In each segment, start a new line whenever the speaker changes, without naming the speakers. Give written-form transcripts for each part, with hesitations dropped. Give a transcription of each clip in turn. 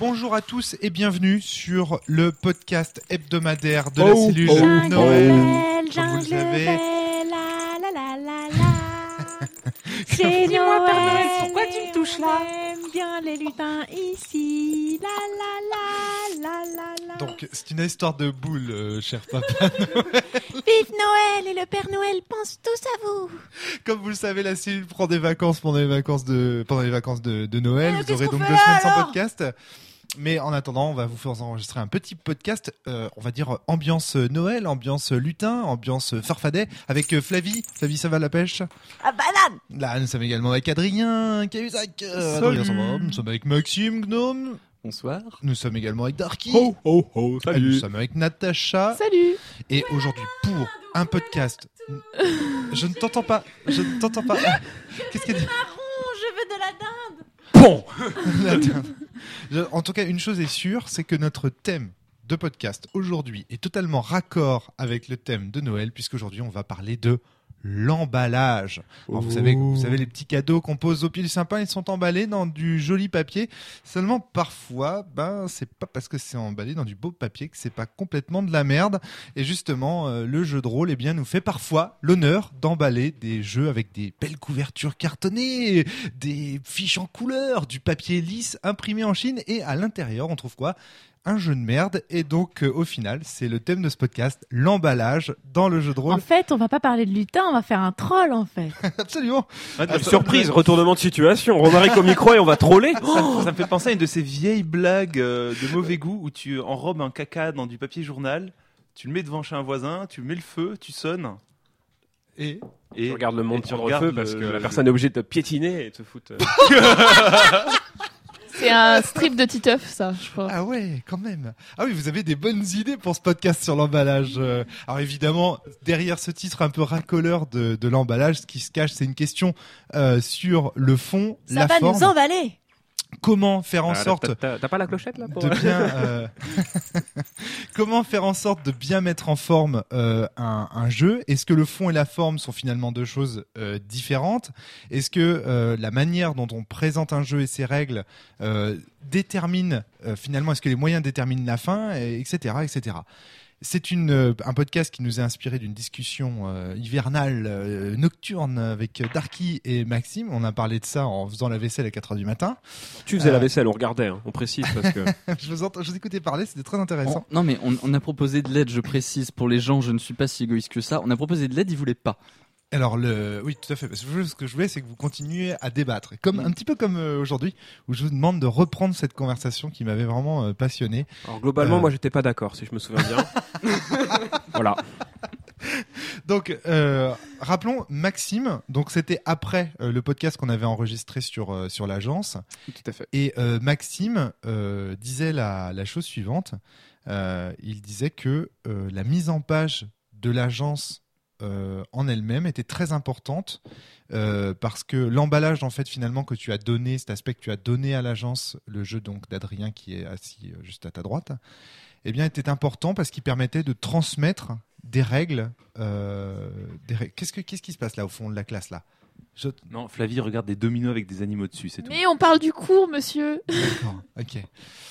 Bonjour à tous et bienvenue sur le podcast hebdomadaire de la cellule Noël. Comme vous le savez.
C'est
Dis-moi, Père Noël,
Noël,
pourquoi tu me touches là?
J'aime bien les lutins ici. La la la la la la.
Donc c'est une histoire de boule, cher papa.
Vive Noël et le Père Noël pense tous à vous.
Comme vous le savez, la cellule prend des vacances pendant les vacances de Noël. Vous aurez
qu'est-ce qu'on
donc
fait
2 semaines sans
alors
podcast. Mais en attendant, on va vous faire enregistrer un petit podcast, on va dire ambiance Noël, ambiance lutin, ambiance farfadet, avec Flavie. Flavie, ça va la pêche?
Ah banane.
Là, nous sommes également avec Adrien, Cahuzac. Adrien, ça va. Nous sommes avec Maxime, Gnome.
Bonsoir.
Nous sommes également avec Darky.
Ho ho ho,
Nous
salut.
sommes avec Natacha.
Salut.
Et aujourd'hui, pour un podcast... Je ne t'entends pas. Je ne t'entends pas. Qu'est-ce qu'elle dit?
Je veux de la dinde.
Bon.
En tout cas, une chose est sûre, c'est que notre thème de podcast aujourd'hui est totalement raccord avec le thème de Noël, puisqu'aujourd'hui on va parler de l'emballage. Alors, vous savez les petits cadeaux qu'on pose au pied du sapin, ils sont emballés dans du joli papier. Seulement parfois, c'est pas parce que c'est emballé dans du beau papier que c'est pas complètement de la merde. Et justement, le jeu de rôle, nous fait parfois l'honneur d'emballer des jeux avec des belles couvertures cartonnées, des fiches en couleur, du papier lisse imprimé en Chine, et à l'intérieur, on trouve quoi? Un jeu de merde. Et donc au final, c'est le thème de ce podcast, l'emballage dans le jeu de rôle.
En fait, on va pas parler de lutin, on va faire un troll en fait.
Absolument.
Surprise, retournement de situation. Romaric au micro et on va troller.
Ça me fait penser à une de ces vieilles blagues de mauvais goût où tu enrobes un caca dans du papier journal, tu le mets devant chez un voisin, tu mets le feu, tu sonnes.
Et
Tu regardes le monde
et tu
prendre
regardes
feu parce que la personne est obligée de te piétiner et de te foutre.
C'est un strip de Titeuf, ça, je crois.
ah ouais, quand même. Ah oui, vous avez des bonnes idées pour ce podcast sur l'emballage. Alors évidemment, derrière ce titre un peu racoleur de l'emballage, ce qui se cache, c'est une question sur le fond,
Ça
la
va
forme.
nous emballer.
Comment faire en sorte
T'as pas la clochette là pour...
de bien comment faire en sorte de bien mettre en forme un jeu? Est-ce que le fond et la forme sont finalement deux choses différentes? Est-ce que la manière dont on présente un jeu et ses règles détermine finalement, est-ce que les moyens déterminent la fin, etc., etc. C'est un podcast qui nous est inspiré d'une discussion hivernale, nocturne avec Darky et Maxime. On a parlé de ça en faisant la vaisselle à 4h du matin.
Tu faisais la vaisselle, on regardait, hein, on précise parce que...
je vous écoutais parler, c'était très intéressant.
Non mais on a proposé de l'aide, je précise, pour les gens, je ne suis pas si égoïste que ça. On a proposé de l'aide, ils voulaient pas.
Alors oui, tout à fait. Parce que ce que je voulais, c'est que vous continuiez à débattre, un petit peu comme aujourd'hui, où je vous demande de reprendre cette conversation qui m'avait vraiment passionné.
Alors globalement, moi j'étais pas d'accord, si je me souviens bien. Voilà.
Donc, rappelons Maxime. Donc, c'était après le podcast qu'on avait enregistré sur l'agence.
Tout à fait.
Et Maxime disait la chose suivante. Il disait que la mise en page de l'agence en elle-même était très importante parce que l'emballage en fait finalement que tu as donné, cet aspect que tu as donné à l'agence, le jeu donc d'Adrien qui est assis juste à ta droite, eh bien était important parce qu'il permettait de transmettre des règles. Qu'est-ce qui se passe là au fond de la classe là?
Non, Flavie regarde des dominos avec des animaux dessus, c'est tout.
Mais on parle du cours, monsieur.
D'accord, ok.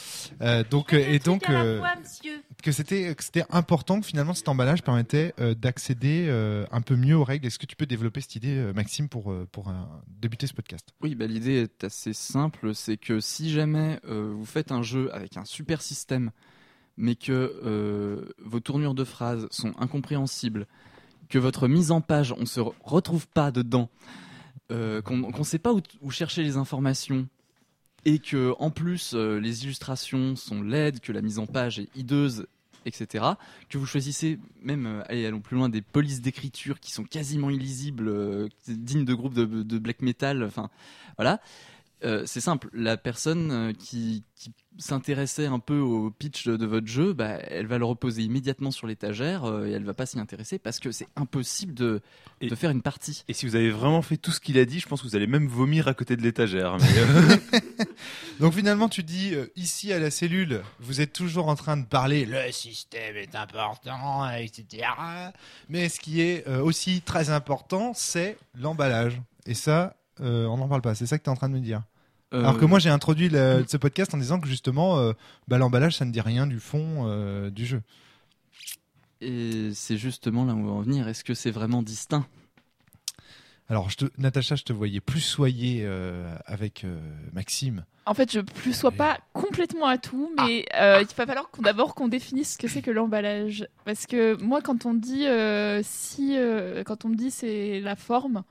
Que c'était important que finalement cet emballage permettait d'accéder un peu mieux aux règles. Est-ce que tu peux développer cette idée, Maxime, pour débuter ce podcast?
Oui, l'idée est assez simple, c'est que si jamais vous faites un jeu avec un super système, mais que vos tournures de phrases sont incompréhensibles, que votre mise en page, on se retrouve pas dedans, qu'on sait pas où chercher les informations, et que en plus les illustrations sont laides, que la mise en page est hideuse, etc., que vous choisissez même, allons plus loin, des polices d'écriture qui sont quasiment illisibles, dignes de groupes de black metal, enfin voilà. C'est simple, la personne qui s'intéressait un peu au pitch de votre jeu, elle va le reposer immédiatement sur l'étagère et elle va pas s'y intéresser parce que c'est impossible de faire une partie.
Et si vous avez vraiment fait tout ce qu'il a dit, je pense que vous allez même vomir à côté de l'étagère. Mais
Donc finalement, tu dis, ici à la cellule, vous êtes toujours en train de parler, le système est important, etc. Mais ce qui est aussi très important, c'est l'emballage. Et ça, on n'en parle pas. C'est ça que tu es en train de me dire? Alors que moi j'ai introduit ce podcast en disant que justement l'emballage ça ne dit rien du fond du jeu.
Et c'est justement là où on va en venir. Est-ce que c'est vraiment distinct ?
Alors Natacha, je te voyais plus soyer avec Maxime.
En fait, je plus sois pas complètement à tout, mais il va falloir qu'on définisse ce que c'est que l'emballage. Parce que moi, quand on dit quand on me dit c'est la forme,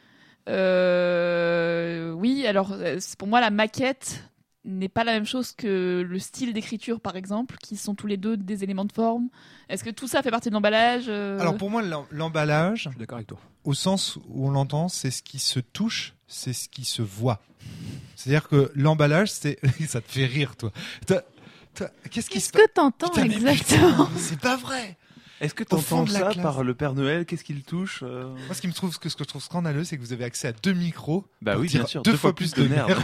oui. Alors, pour moi, la maquette n'est pas la même chose que le style d'écriture, par exemple, qui sont tous les deux des éléments de forme. Est-ce que tout ça fait partie de l'emballage
Alors pour moi, l'emballage,
Je suis d'accord avec toi.
au sens où on l'entend, c'est ce qui se touche, c'est ce qui se voit. C'est-à-dire que l'emballage, c'est... Ça te fait rire, toi. Qu'est-ce qui
Qu'est-ce
se passe?
que t'entends
Putain, mais
exactement?
putain, c'est pas vrai.
Est-ce que
Au fond
t'entends
de la
ça
classe.
par le Père Noël? Qu'est-ce qu'il touche
Moi, ce que je trouve scandaleux, c'est que vous avez accès à 2 micros.
Bah
pour
oui,
dire
bien sûr.
2 fois plus de merde.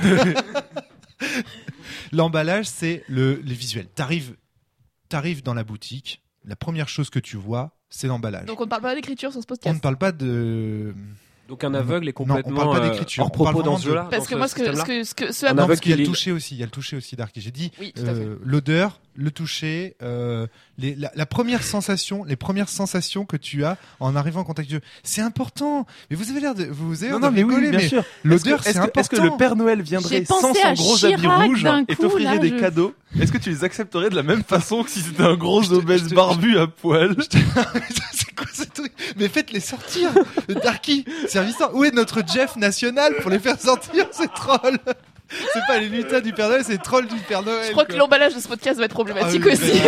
L'emballage, c'est les visuels. T'arrives dans la boutique, la première chose que tu vois, c'est l'emballage.
Donc on ne parle pas d'écriture sur ce
On ne
podcast.
parle pas de...
Donc un aveugle est
Non, on
complètement
parle pas d'écriture,
hors
on parle
propos dans
vraiment
ce jeu-là.
Parce
dans
que moi, ce
système-là.
à
Un
Non,
quoi-
parce qu'il y a le
aveugle,
toucher aussi. Il y a le toucher aussi, Darky. J'ai dit
Oui, tout à fait.
l'odeur, le toucher, la première sensation, les premières sensations que tu as en arrivant en contact avec Dieu. C'est important. Mais vous avez l'air de rigoler, mais
sûr.
l'odeur, c'est important.
Est-ce que le Père Noël viendrait
J'ai
sans
pensé
son
à
gros
Chirac
habit rouge
d'un
et
coup,
t'offrirait
là,
des
je-
cadeaux? Est-ce que tu les accepterais de la même façon que si c'était un gros
Je te-
obèse
je te-
barbu à poil?
C'est quoi ce truc? Mais faites-les sortir. Darky, service. Où est notre Jeff national pour les faire sortir ces trolls? C'est pas les lutins du Père Noël, c'est les trolls du Père Noël.
Je crois que
quoi.
l'emballage de ce podcast va être problématique
Ah oui,
aussi.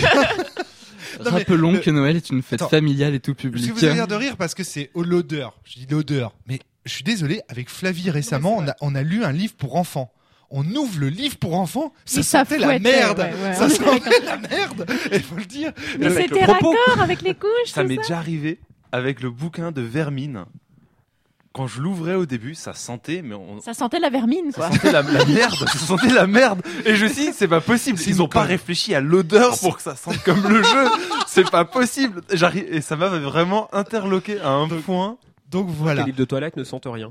Non, mais
Rappelons
le-
que Noël est une fête
Attends.
familiale et tout
Parce
public.
que vous avez l'air de rire parce que c'est l'odeur. Je dis l'odeur. Mais je suis désolé, avec Flavie récemment, on a lu un livre pour enfants. On ouvre le livre pour enfants, ça
Et ça
sentait la
fouettait,
merde.
ouais,
Ça
on est
sentait la merde. Il faut le dire.
Mais
Avec
c'était
le propos.
raccord avec les couches,
Ça
c'est
m'est
ça?
déjà arrivé avec le bouquin de Vermine. Quand je l'ouvrais au début, ça sentait, mais
Ça sentait la vermine, quoi.
ça sentait la merde. Ça sentait la merde. Et je me suis dit, c'est pas possible.
C'est
Ils ont
une
pas
conne.
réfléchi à l'odeur pour que ça sente comme le jeu. C'est pas possible. Et ça m'avait vraiment interloqué à un point.
Donc voilà.
Les livres de toilette ne sentent rien.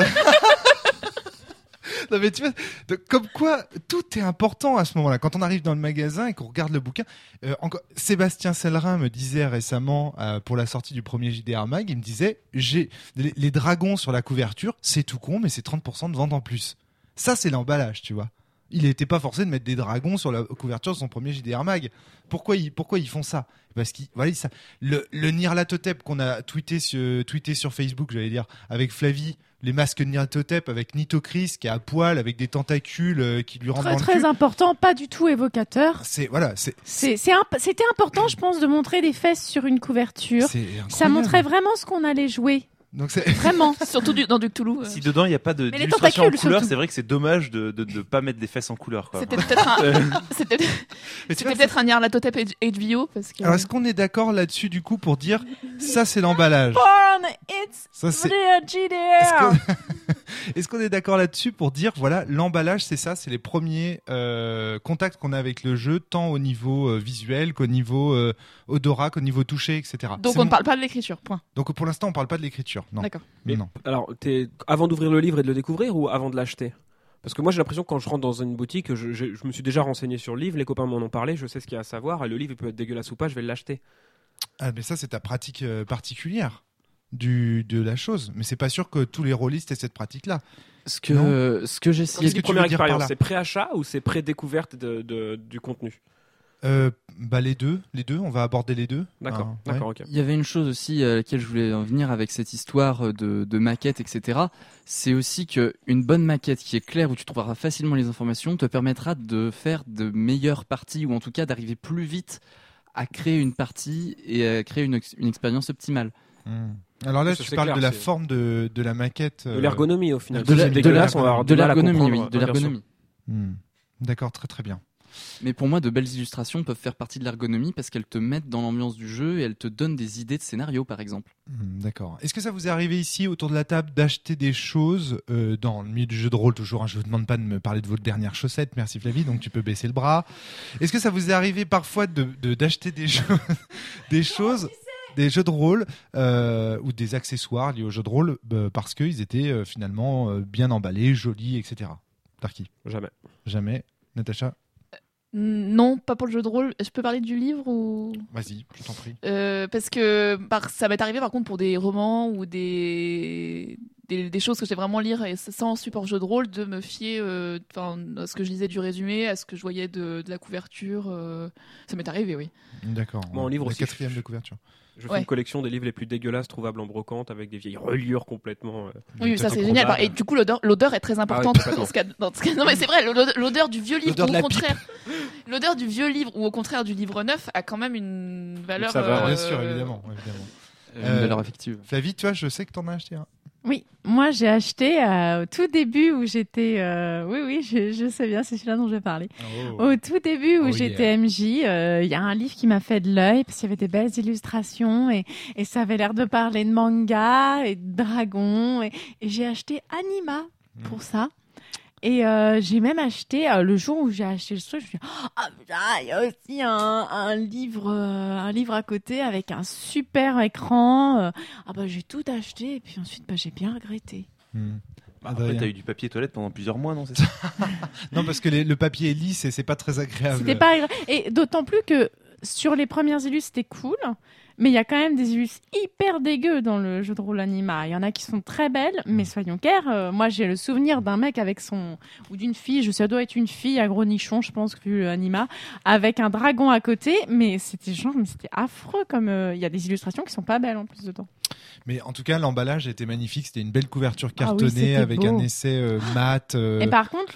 Non, mais tu vois, comme quoi tout est important à ce moment-là. Quand on arrive dans le magasin et qu'on regarde le bouquin, Sébastien Sellerin me disait récemment pour la sortie du premier JDR Mag, il me disait j'ai les dragons sur la couverture, c'est tout con, mais c'est 30% de vente en plus. Ça, c'est l'emballage, tu vois. Il n'était pas forcé de mettre des dragons sur la couverture de son premier JDR Mag. Pourquoi ils font ça? Parce qu'ils voilà, le Nyarlathotep qu'on a tweeté sur Facebook, j'allais dire, avec Flavie, les masques Nyarlathotep avec Nitocris qui est à poil avec des tentacules qui lui rentrent
Très
dans le
très
cul.
important, pas du tout évocateur. C'était important, je pense, de montrer des fesses sur une couverture.
c'est
Ça
incroyable.
montrait vraiment ce qu'on allait jouer.
Donc c'est
Vraiment.
Surtout dans du Cthulhu.
Si dedans il n'y a pas
les
d'illustration en
tentacules,
couleur,
surtout.
c'est vrai que c'est dommage de pas mettre des fesses en couleur. Quoi.
C'était peut-être c'était
Mais tu vois,
peut-être un Nyarlathotep HBO parce que
alors est-ce qu'on est d'accord là-dessus du coup pour dire ça c'est l'emballage?
Porn, it's
Ça c'est
GDR.
Est-ce qu'on est d'accord là-dessus pour dire voilà l'emballage c'est ça, c'est les premiers contacts qu'on a avec le jeu tant au niveau visuel qu'au niveau odorat, qu'au niveau toucher, etc.
donc
C'est
on ne
mon-
parle pas de l'écriture. Point.
Donc pour l'instant on parle pas de l'écriture. Non.
D'accord.
Mais-
Non.
Alors, avant d'ouvrir le livre et de le découvrir ou avant de l'acheter? Parce que moi j'ai l'impression que quand je rentre dans une boutique, je me suis déjà renseigné sur le livre, les copains m'en ont parlé, je sais ce qu'il y a à savoir, et le livre il peut être dégueulasse ou pas, je vais l'acheter.
Ah, mais ça, c'est ta pratique particulière de la chose. Mais c'est pas sûr que tous les rôlistes aient cette pratique-là.
Ce que j'ai essayé
Qu'est-ce
C'est
que
une
tu veux
première
dire par
expérience,
là
c'est pré-achat ou c'est pré-découverte du contenu?
Les deux, on va aborder les deux.
D'accord,
Ah, ouais.
d'accord, ok.
Il y avait une chose aussi à laquelle je voulais en venir avec cette histoire de maquette, etc. C'est aussi qu'une bonne maquette qui est claire, où tu trouveras facilement les informations, te permettra de faire de meilleures parties, ou en tout cas d'arriver plus vite à créer une partie et à créer une expérience optimale.
Alors là,
Ça,
tu
c'est
parles
clair,
de la
c'est-
forme de la maquette.
De l'ergonomie au final.
de la-
C'est
de
dégueulasse,
la-
on va avoir
De
du mal à
l'ergonomie,
comprendre.
oui, de
Ouais, bien sûr.
l'ergonomie.
D'accord, très très bien.
Mais pour moi, de belles illustrations peuvent faire partie de l'ergonomie parce qu'elles te mettent dans l'ambiance du jeu et elles te donnent des idées de scénario, par exemple.
D'accord. Est-ce que ça vous est arrivé ici, autour de la table, d'acheter des choses dans le milieu du jeu de rôle, toujours, hein, je vous demande pas de me parler de votre dernière chaussette, merci Flavie, donc tu peux baisser le bras. Est-ce que ça vous est arrivé parfois d'acheter des choses des jeux de rôle ou des accessoires liés aux jeux de rôle parce qu'ils étaient finalement bien emballés, jolis, etc. Darky?
Jamais.
Natacha?
Non, pas pour le jeu de rôle. Je peux parler du livre ou...
Vas-y, je t'en prie.
Parce que ça m'est arrivé par contre pour des romans ou des choses que j'ai vraiment lire et sans support jeu de rôle, de me fier à ce que je lisais du résumé, à ce que je voyais de la couverture. Ça m'est arrivé, oui.
D'accord.
Moi, en livre aussi,
4e de couverture.
Je fais une collection des livres les plus dégueulasses trouvables en brocante avec des vieilles reliures complètement.
Oui, ça c'est génial. Et du coup, l'odeur est très importante dans ce cas. Non, mais c'est vrai, l'odeur du vieux livre ou au contraire, l'odeur du vieux livre ou au contraire du livre neuf a quand même une valeur.
Bien sûr, évidemment.
Une valeur affective.
Flavie, toi, je sais que t'en as acheté un.
Oui, moi j'ai acheté au tout début où j'étais... Oui, je sais bien, c'est celui-là dont je vais parler.
Oh.
Au tout début où j'étais MJ, il y a un livre qui m'a fait de l'œil parce qu'il y avait des belles illustrations et ça avait l'air de parler de manga et de dragons. Et j'ai acheté Anima pour ça. Et j'ai même acheté, le jour où j'ai acheté le truc, je me suis dit, il y a aussi un livre à côté avec un super écran. J'ai tout acheté et puis ensuite j'ai bien regretté.
Après, t'as eu du papier toilette pendant plusieurs mois, non? C'est ça?
Non, parce que le papier est lisse et c'est pas très agréable.
C'était pas agréable. Et d'autant plus que sur les premières illus, c'était cool. Mais il y a quand même des illus hyper dégueux dans le jeu de rôle Anima. Il y en a qui sont très belles, mais soyons clairs, moi j'ai le souvenir d'un mec avec ou d'une fille, ça doit être une fille à gros nichon, je pense, vu Anima, avec un dragon à côté, mais c'était affreux comme il y a des illustrations qui sont pas belles en plus dedans.
Mais en tout cas, l'emballage était magnifique. C'était une belle couverture cartonnée avec beau. Un essai mat.
Et par contre,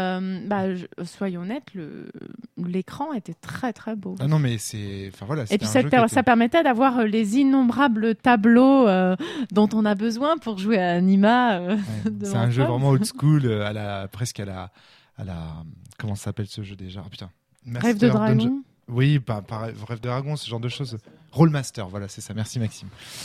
soyons honnêtes, l'écran était très très beau.
Ah non, mais c'est. Enfin voilà.
Et puis ça permettait d'avoir les innombrables tableaux dont on a besoin pour jouer à Anima.
C'est un jeu vraiment old school, presque à la. Comment ça s'appelle ce jeu déjà? Oh, putain.
Rêve de Dragon.
Oui, pareil, Rêve de Dragon, ce genre de choses. Rollmaster, voilà, c'est ça. Merci Maxime.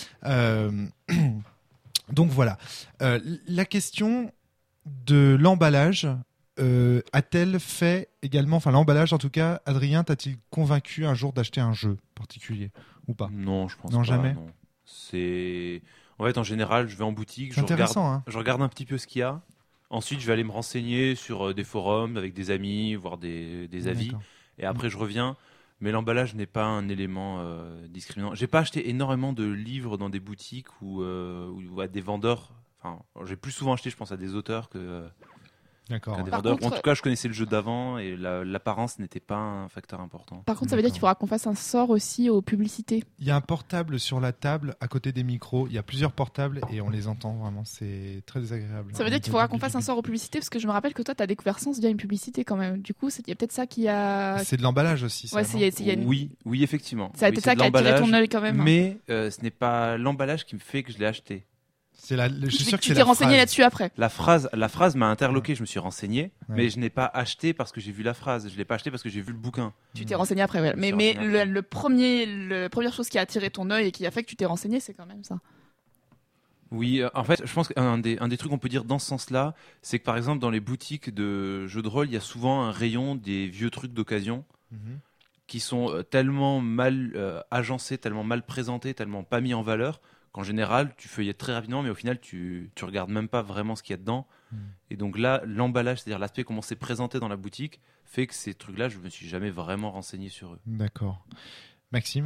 Donc voilà. La question de l'emballage a-t-elle fait également, enfin l'emballage en tout cas, Adrien, t'a-t-il convaincu un jour d'acheter un jeu particulier ou pas?
Non, je pense
non,
pas.
Jamais.
Non. C'est en fait en général, je vais en boutique, je regarde un petit peu ce qu'il y a. Ensuite, je vais aller me renseigner sur des forums avec des amis, voir des avis.
D'accord.
Et après, je reviens. Mais l'emballage n'est pas un élément discriminant. J'ai pas acheté énormément de livres dans des boutiques ou à des vendeurs. Enfin, j'ai plus souvent acheté, je pense, à des auteurs
D'accord.
qu'à des vendeurs. En tout cas, je connaissais le jeu d'avant et l'apparence n'était pas un facteur important.
Par contre, ça veut dire qu'il faudra qu'on fasse un sort aussi aux publicités.
Il y a un portable sur la table à côté des micros. Il y a plusieurs portables et on les entend vraiment. C'est très désagréable.
Ça veut dire qu'il faudra qu'on fasse un sort aux publicités parce que je me rappelle que toi, tu as découvert Sens via une publicité quand même. Du coup, il y a peut-être ça qui a.
C'est de l'emballage aussi. Ça,
Oui, effectivement.
Ça a peut-être ça qui a attiré ton œil quand même.
Mais ce n'est pas l'emballage qui me fait que je l'ai acheté.
Je suis sûr que
tu t'es renseigné là-dessus après.
La phrase m'a interloqué, je me suis renseigné, mais je n'ai pas acheté parce que j'ai vu la phrase, je l'ai pas acheté parce que j'ai vu le bouquin.
Tu t'es renseigné après, ouais. Mais la première chose qui a attiré ton œil et qui a fait que tu t'es renseigné, c'est quand même ça.
Oui, en fait, je pense qu'un des trucs qu'on peut dire dans ce sens-là, c'est que par exemple dans les boutiques de jeux de rôle, il y a souvent un rayon des vieux trucs d'occasion qui sont tellement mal agencés, tellement mal présentés, tellement pas mis en valeur. En général, tu feuillettes très rapidement, mais au final, tu regardes même pas vraiment ce qu'il y a dedans. Et donc là, l'emballage, c'est-à-dire l'aspect, comment c'est présenté dans la boutique, fait que ces trucs-là, je me suis jamais vraiment renseigné sur eux.
D'accord. Maxime ?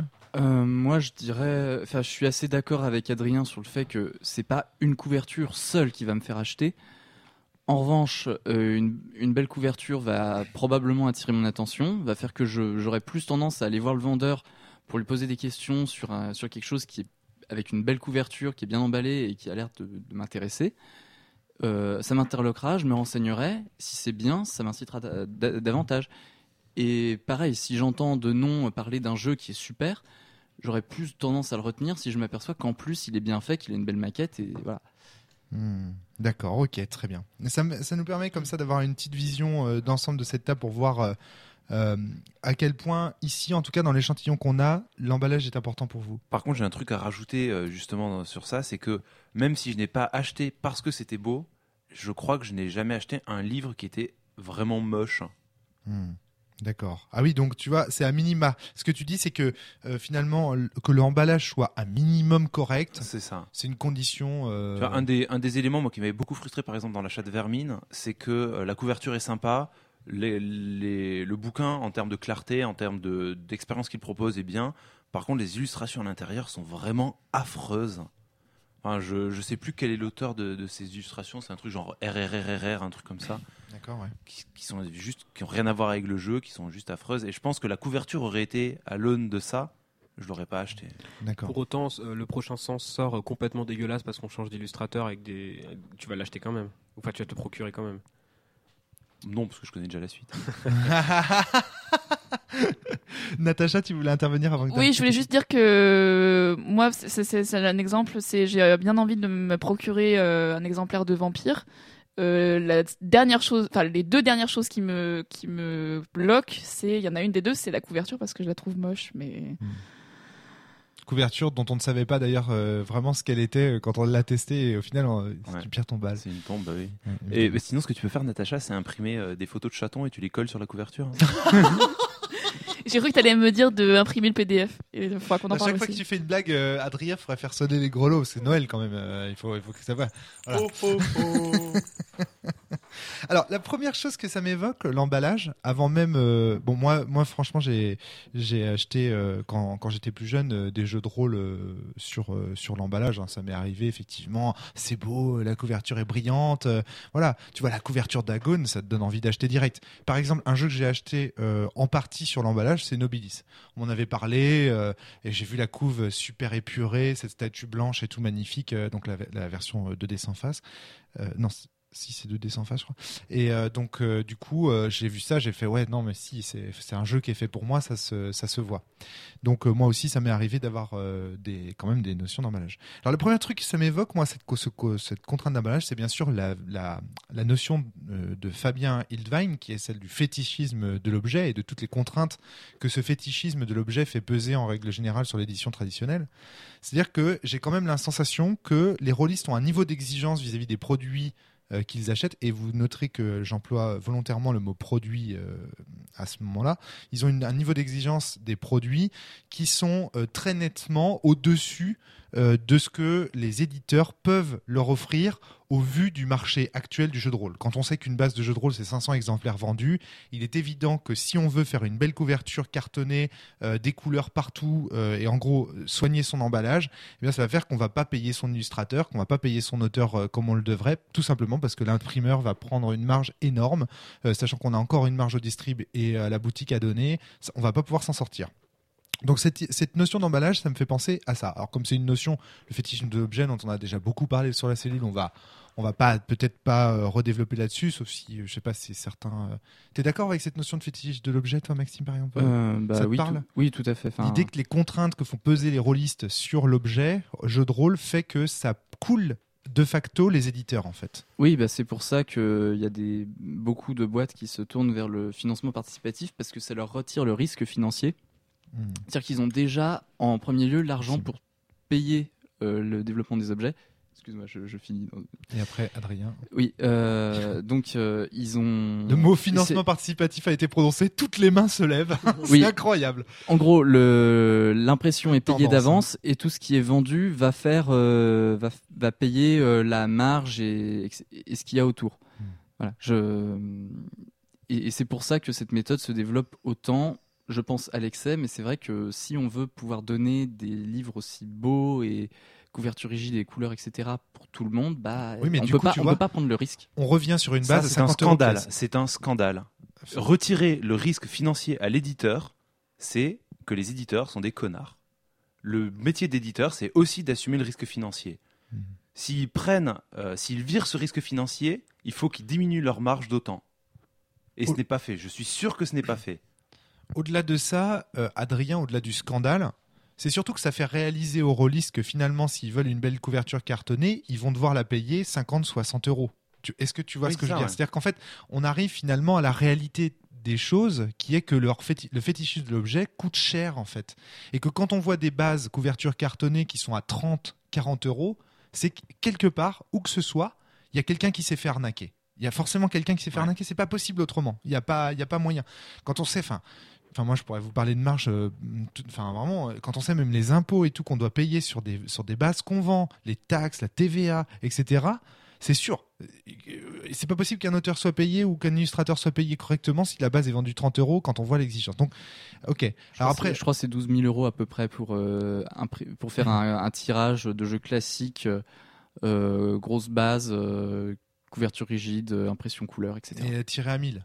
Moi, je suis assez d'accord avec Adrien sur le fait que c'est pas une couverture seule qui va me faire acheter. En revanche, une belle couverture va probablement attirer mon attention, va faire que j'aurai plus tendance à aller voir le vendeur pour lui poser des questions sur quelque chose qui est avec une belle couverture, qui est bien emballée et qui a l'air de m'intéresser. Ça m'interloquera, je me renseignerai. Si c'est bien, ça m'incitera davantage. Et pareil, si j'entends de nom parler d'un jeu qui est super, j'aurais plus tendance à le retenir si je m'aperçois qu'en plus il est bien fait, qu'il a une belle maquette et voilà.
D'accord, ok, très bien. Ça nous permet comme ça d'avoir une petite vision d'ensemble de cette table pour voir à quel point ici, en tout cas dans l'échantillon qu'on a, l'emballage est important pour vous.
Par contre, j'ai un truc à rajouter justement sur ça, c'est que même si je n'ai pas acheté parce que c'était beau, je crois que je n'ai jamais acheté un livre qui était vraiment moche.
D'accord. Ah oui, donc tu vois, c'est à minima. Ce que tu dis, c'est que finalement, que l'emballage soit un minimum correct,
C'est ça.
c'est une condition.
Tu vois, un des éléments moi, qui m'avait beaucoup frustré, par exemple, dans l'achat de Vermine, c'est que la couverture est sympa, le bouquin, en termes de clarté, en termes d'expérience qu'il propose, est bien. Par contre, les illustrations à l'intérieur sont vraiment affreuses. Enfin, je sais plus quel est l'auteur de ces illustrations, c'est un truc genre RRRRR, un truc comme ça,
D'accord, ouais.
qui ont rien à voir avec le jeu, qui sont juste affreuses. Et je pense que la couverture aurait été à l'aune de ça, je l'aurais pas acheté.
D'accord.
Pour autant, le prochain sens sort complètement dégueulasse parce qu'on change d'illustrateur avec des. Tu vas l'acheter quand même. Enfin, tu vas te le procurer quand même.
Non, parce que je connais déjà la suite.
Natacha, tu voulais intervenir avant que
Oui, je voulais juste dire que moi, c'est un exemple. J'ai bien envie de me procurer un exemplaire de Vampire. La dernière chose, enfin les deux dernières choses qui me bloquent, il y en a une des deux, c'est la couverture parce que je la trouve moche, mais.
Couverture dont on ne savait pas d'ailleurs vraiment ce qu'elle était quand on l'a testée et au final c'est
Ouais.
du pire tombale.
C'est une tombe, bah oui.
Ouais.
Et sinon, ce que tu peux faire, Natacha, c'est imprimer des photos de chatons et tu les colles sur la couverture.
J'ai cru que t'allais me dire d'imprimer le PDF. Et il faudra qu'on en
À
parle
chaque fois que
aussi.
tu fais une blague, Adrien ferait faire sonner les grelots. C'est Noël quand même. Il faut que ça va. Voilà. Alors, la première chose que ça m'évoque, l'emballage, avant même. Bon, moi, franchement, j'ai acheté quand j'étais plus jeune des jeux de rôle sur l'emballage. Hein. Ça m'est arrivé effectivement. C'est beau, la couverture est brillante. Voilà, tu vois la couverture d'Agone, ça te donne envie d'acheter direct. Par exemple, un jeu que j'ai acheté en partie sur l'emballage, c'est Nobilis. On m'en avait parlé et j'ai vu la couve super épurée, cette statue blanche et tout magnifique. Donc la version 2D sans face. Non. Si c'est 2D sans face, je crois. Et donc, du coup, j'ai vu ça, j'ai fait ouais, non, mais si, c'est un jeu qui est fait pour moi, ça se voit. Donc, moi aussi, ça m'est arrivé d'avoir quand même des notions d'emballage. Alors, le premier truc que ça m'évoque, moi, cette contrainte d'emballage, c'est bien sûr la notion de Fabien Hildwein, qui est celle du fétichisme de l'objet et de toutes les contraintes que ce fétichisme de l'objet fait peser en règle générale sur l'édition traditionnelle. C'est-à-dire que j'ai quand même la sensation que les rôlistes ont un niveau d'exigence vis-à-vis des produits qu'ils achètent, et vous noterez que j'emploie volontairement le mot produit à ce moment-là. Ils ont un niveau d'exigence des produits qui sont très nettement au-dessus de ce que les éditeurs peuvent leur offrir au vu du marché actuel du jeu de rôle. Quand on sait qu'une base de jeu de rôle, c'est 500 exemplaires vendus, il est évident que si on veut faire une belle couverture cartonnée, des couleurs partout, et en gros soigner son emballage, eh bien, ça va faire qu'on va pas payer son illustrateur, qu'on va pas payer son auteur comme on le devrait, tout simplement parce que l'imprimeur va prendre une marge énorme, sachant qu'on a encore une marge au distrib et à la boutique à donner, on va pas pouvoir s'en sortir. Donc cette notion d'emballage, ça me fait penser à ça. Alors comme c'est une notion, le fétichisme de l'objet dont on a déjà beaucoup parlé sur la cellule, on va peut-être pas redévelopper là-dessus, sauf si je sais pas si certains. T'es d'accord avec cette notion de fétichisme de l'objet, toi, Maxime, par exemple ça te
oui,
parle
oui, tout à fait. Enfin,
L'idée que les contraintes que font peser les rôlistes sur l'objet, jeu de rôle, fait que ça coule de facto les éditeurs en fait.
Oui, c'est pour ça qu'il y a beaucoup de boîtes qui se tournent vers le financement participatif parce que ça leur retire le risque financier. C'est-à-dire qu'ils ont déjà en premier lieu l'argent pour payer le développement des objets. Excuse-moi, je finis.
Et après, Adrien.
Oui, donc ils ont.
Le mot financement participatif a été prononcé, toutes les mains se lèvent.
Oui.
C'est incroyable.
En gros, l'impression est payée
Tendance,
d'avance et tout ce qui est vendu va payer la marge et ce qu'il y a autour. Voilà. Et c'est pour ça que cette méthode se développe autant. Je pense à l'excès, mais c'est vrai que si on veut pouvoir donner des livres aussi beaux et couverture rigide et couleurs, etc. pour tout le monde,
oui, mais
on
du
peut
coup,
pas prendre le risque.
On revient sur une
Ça,
base
c'est
à
un
50 euros
scandale.
pièce.
C'est un scandale. Retirer le risque financier à l'éditeur, c'est que les éditeurs sont des connards. Le métier d'éditeur, c'est aussi d'assumer le risque financier. S'ils virent ce risque financier, il faut qu'ils diminuent leur marge d'autant. Et ce n'est pas fait. Je suis sûr que ce n'est pas fait.
Au-delà de ça, Adrien, au-delà du scandale, c'est surtout que ça fait réaliser aux rôlistes que finalement, s'ils veulent une belle couverture cartonnée, ils vont devoir la payer 50-60 euros. Est-ce que tu vois ce que je veux dire ?
Ouais.
C'est-à-dire qu'en fait, on arrive finalement à la réalité des choses, qui est que le fétichisme de l'objet coûte cher en fait. Et que quand on voit des bases couverture cartonnée qui sont à 30-40 euros, c'est que quelque part, où que ce soit, il y a quelqu'un qui s'est fait arnaquer. Il y a forcément quelqu'un qui s'est fait arnaquer. C'est pas possible autrement. Il y a pas moyen. Quand on sait, enfin, moi, je pourrais vous parler de marge. Enfin, vraiment, quand on sait même les impôts et tout qu'on doit payer sur des bases qu'on vend, les taxes, la TVA, etc. C'est sûr. C'est pas possible qu'un auteur soit payé ou qu'un illustrateur soit payé correctement si la base est vendue 30 € quand on voit l'exigence. Donc, ok. Alors après,
je crois que c'est 12 000 € à peu près pour faire un tirage de jeu classique, grosse base, couverture rigide, impression couleur, etc.
Et tiré à 1000.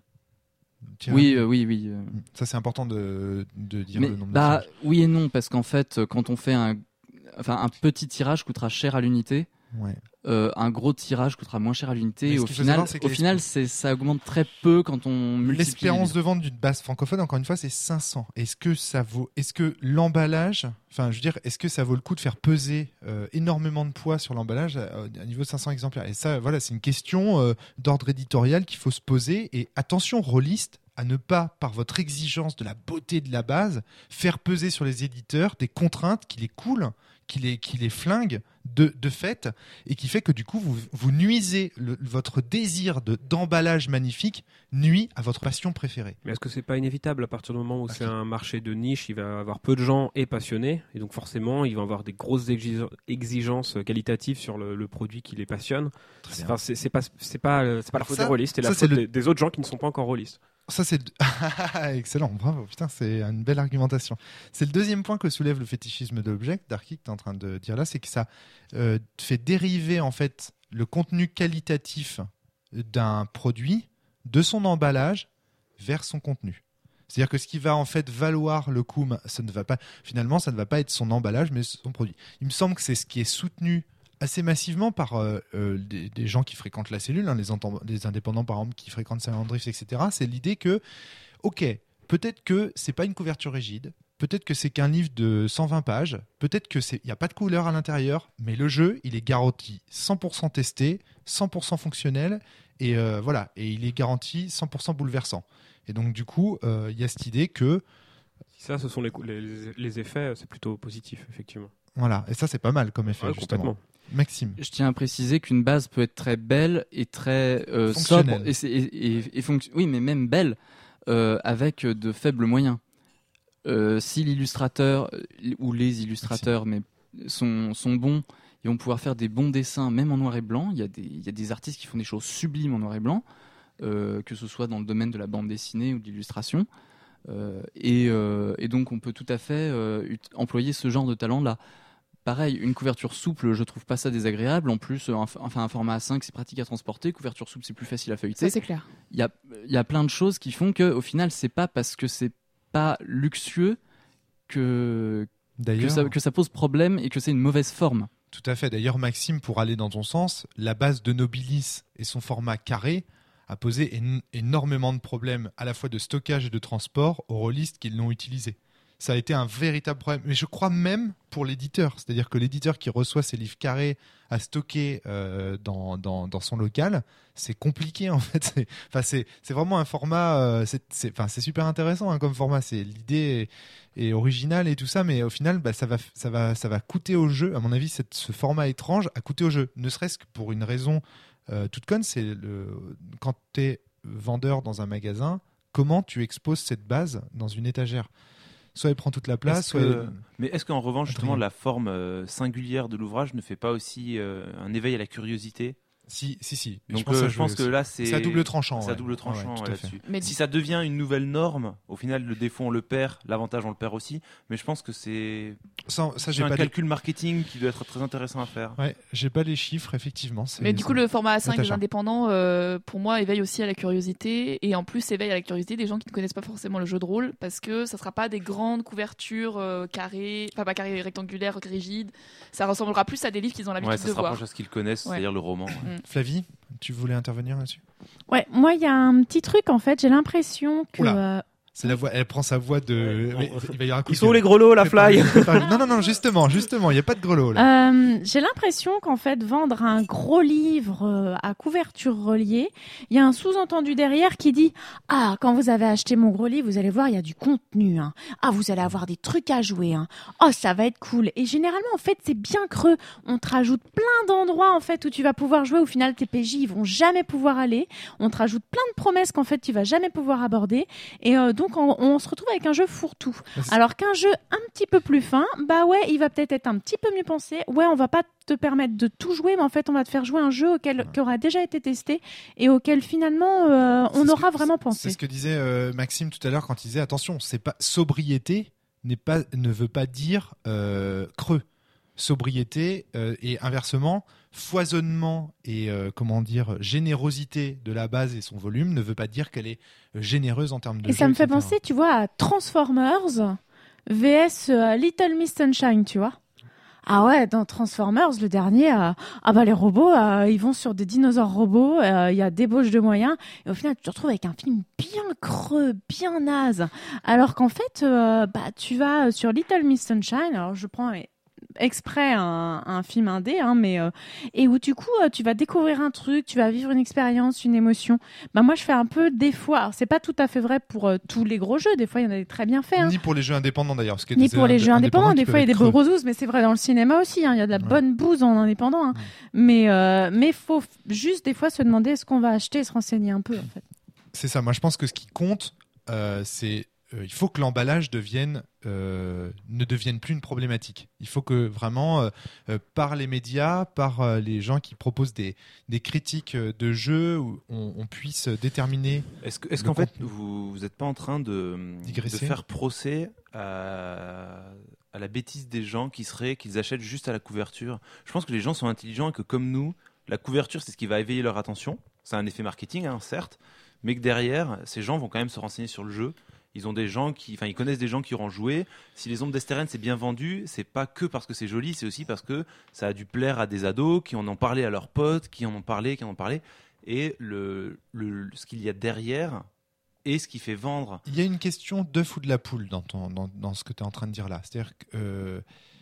Oui.
Ça, c'est important de dire
Mais,
le nombre de tirages.
oui et non, parce qu'en fait, quand on fait un petit tirage coûtera cher à l'unité.
Ouais.
Un gros tirage coûtera moins cher à l'unité.
Mais
Et au final, ça augmente très peu quand on multiplie.
L'espérance de vente d'une base francophone, encore une fois, c'est 500. Est-ce que l'emballage, enfin, je veux dire, est-ce que ça vaut le coup de faire peser énormément de poids sur l'emballage à niveau de 500 exemplaires? Et ça, voilà, c'est une question d'ordre éditorial qu'il faut se poser. Et attention, rôlistes, à ne pas, par votre exigence de la beauté de la base, faire peser sur les éditeurs des contraintes qui les coulent, qui les flinguent de fait, et qui fait que du coup vous nuisez, votre désir d'emballage magnifique nuit à votre passion préférée.
Mais est-ce que c'est pas inévitable à partir du moment où c'est un marché de niche, il va y avoir peu de gens et passionnés, et donc forcément il va avoir des grosses exigences qualitatives sur le produit qui les passionne. Enfin, c'est pas la faute des rôlistes, c'est la faute des autres gens qui ne sont pas encore rôlistes.
Ça, c'est excellent, bravo, putain, c'est une belle argumentation. C'est le deuxième point que soulève le fétichisme de l'objet, Darky, que tu es en train de dire là, c'est que ça fait dériver en fait le contenu qualitatif d'un produit de son emballage vers son contenu. C'est-à-dire que ce qui va en fait valoir le coup, ça ne va pas être son emballage, mais son produit. Il me semble que c'est ce qui est soutenu assez massivement par des gens qui fréquentent la cellule, hein, les indépendants par exemple qui fréquentent Silent Drift, etc. C'est l'idée que, ok, peut-être que c'est pas une couverture rigide, peut-être que c'est qu'un livre de 120 pages, peut-être que il n'y a pas de couleur à l'intérieur, mais le jeu, il est garanti 100% testé, 100% fonctionnel, et voilà, et il est garanti 100% bouleversant. Et donc du coup, il y a cette idée que
ça, ce sont les effets, c'est plutôt positif, effectivement.
Voilà, et ça c'est pas mal comme effet, justement.
Complètement.
Maxime.
Je tiens à préciser qu'une base peut être très belle et très sobre oui, mais même belle avec de faibles moyens. Si l'illustrateur ou les illustrateurs sont bons, ils vont pouvoir faire des bons dessins même en noir et blanc. Il y a des artistes qui font des choses sublimes en noir et blanc, que ce soit dans le domaine de la bande dessinée ou de l'illustration. Et donc on peut tout à fait employer ce genre de talent-là. Pareil, une couverture souple, je trouve pas ça désagréable. En plus, un format A5, c'est pratique à transporter. Couverture souple, c'est plus facile à feuilleter.
Ça, c'est clair.
Il y a plein de choses qui font qu'au final, c'est pas parce que c'est pas luxueux que ça pose problème et que c'est une mauvaise forme.
Tout à fait. D'ailleurs, Maxime, pour aller dans ton sens, la base de Nobilis et son format carré a posé énormément de problèmes à la fois de stockage et de transport aux rôlistes qui l'ont utilisé. Ça a été un véritable problème. Mais je crois même pour l'éditeur. C'est-à-dire que l'éditeur qui reçoit ses livres carrés à stocker dans son local, c'est compliqué en fait. C'est vraiment un format... c'est super intéressant hein, comme format. L'idée est originale et tout ça, mais au final, ça va coûter au jeu. À mon avis, ce format étrange a coûté au jeu. Ne serait-ce que pour une raison toute conne, c'est quand tu es vendeur dans un magasin, comment tu exposes cette base dans une étagère ? Soit elle prend toute la place,
Mais est-ce qu'en revanche, justement, la forme singulière de l'ouvrage ne fait pas aussi un éveil à la curiosité ?
Si.
Donc je pense que là, c'est
à double tranchant.
C'est à double tranchant là-dessus.
Mais
si ça devient une nouvelle norme, au final, le défaut, on le perd, l'avantage, on le perd aussi. Mais je pense que c'est un calcul marketing qui doit être très intéressant à faire.
Ouais, j'ai pas les chiffres, effectivement.
Mais du coup, le format A5 des indépendants, pour moi, éveille aussi à la curiosité. Et en plus, éveille à la curiosité des gens qui ne connaissent pas forcément le jeu de rôle. Parce que ça sera pas des grandes couvertures carrées, enfin pas carrées, rectangulaires, rigides. Ça ressemblera plus à des livres qu'ils ont l'habitude de voir.
Ça se rapproche à ce qu'ils connaissent, c'est-à-dire le roman.
Flavie, tu voulais intervenir là-dessus ?
Ouais, moi il y a un petit truc en fait, j'ai l'impression que
C'est la voix. Elle prend sa voix de.
Ouais,
Mais il va y avoir un coup
Ils
de
sont où
gueule.
les grelots, la fly?
Non, justement, il n'y a pas de grelots là.
J'ai l'impression qu'en fait, vendre un gros livre à couverture reliée, il y a un sous-entendu derrière qui dit « Ah, quand vous avez acheté mon gros livre, vous allez voir, il y a du contenu. Hein. Ah, vous allez avoir des trucs à jouer. Hein. Oh, ça va être cool. » Et généralement, en fait, c'est bien creux. On te rajoute plein d'endroits en fait où tu vas pouvoir jouer. Au final, tes PJ, ils vont jamais pouvoir aller. On te rajoute plein de promesses qu'en fait, tu vas jamais pouvoir aborder. Et donc, on se retrouve avec un jeu fourre-tout. Alors qu'un jeu un petit peu plus fin, bah ouais, il va peut-être être un petit peu mieux pensé. Ouais, on va pas te permettre de tout jouer, mais en fait, on va te faire jouer un jeu qui aura déjà été testé et auquel finalement on aura vraiment pensé.
C'est ce que disait Maxime tout à l'heure quand il disait attention, c'est pas sobriété ne veut pas dire creux. Sobriété et inversement foisonnement et générosité de la base et son volume ne veut pas dire qu'elle est généreuse en termes de
et
jeu,
ça me fait
etc.
penser, tu vois, à Transformers vs Little Miss Sunshine, tu vois. Ah ouais, dans Transformers, le dernier, les robots, ils vont sur des dinosaures robots, il y a débauche de moyens, et au final, tu te retrouves avec un film bien creux, bien naze. Alors qu'en fait, tu vas sur Little Miss Sunshine, alors je prends exprès un film indé, hein, mais et où du coup tu vas découvrir un truc, tu vas vivre une expérience, une émotion. Moi je fais un peu des fois, alors c'est pas tout à fait vrai pour tous les gros jeux, des fois il y en a des très bien faits. Hein.
Ni pour les jeux indépendants d'ailleurs. Parce que
Ni pour les jeux indépendants, des fois il y a des
creux.
beaux mais c'est vrai dans le cinéma aussi, hein, il y a de la bonne bouse en indépendant. Hein. Mais faut juste des fois se demander est-ce qu'on va acheter et se renseigner un peu en fait.
C'est ça, moi je pense que ce qui compte, c'est il faut que l'emballage ne devienne plus une problématique. Il faut que vraiment, par les médias, par les gens qui proposent des critiques de jeux, où on puisse déterminer.
Est-ce qu'en fait, vous n'êtes pas en train de faire procès à la bêtise des gens qu'ils achètent juste à la couverture? Je pense que les gens sont intelligents et que comme nous, la couverture, c'est ce qui va éveiller leur attention. C'est un effet marketing, hein, certes, mais que derrière, ces gens vont quand même se renseigner sur le jeu. Ils ont ils connaissent des gens qui auront joué. Si les Ombres d'Esteren c'est bien vendu, c'est pas que parce que c'est joli, c'est aussi parce que ça a dû plaire à des ados qui en ont parlé à leurs potes, qui en ont parlé. Et ce qu'il y a derrière est ce qui fait vendre.
Il y a une question d'œuf ou de la poule dans ce que tu es en train de dire là. C'est-à-dire que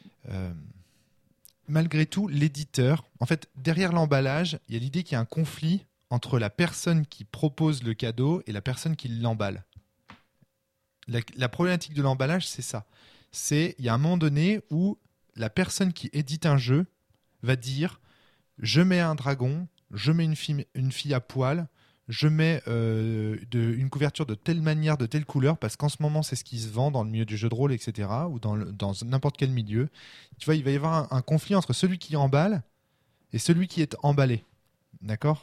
malgré tout, l'éditeur, en fait, derrière l'emballage, il y a l'idée qu'il y a un conflit entre la personne qui propose le cadeau et la personne qui l'emballe. La problématique de l'emballage, c'est ça. Il y a un moment donné où la personne qui édite un jeu va dire « Je mets un dragon, je mets une fille à poil, je mets une couverture de telle manière, de telle couleur, parce qu'en ce moment, c'est ce qui se vend dans le milieu du jeu de rôle, etc. ou dans n'importe quel milieu. » Tu vois, il va y avoir un conflit entre celui qui emballe et celui qui est emballé. D'accord ?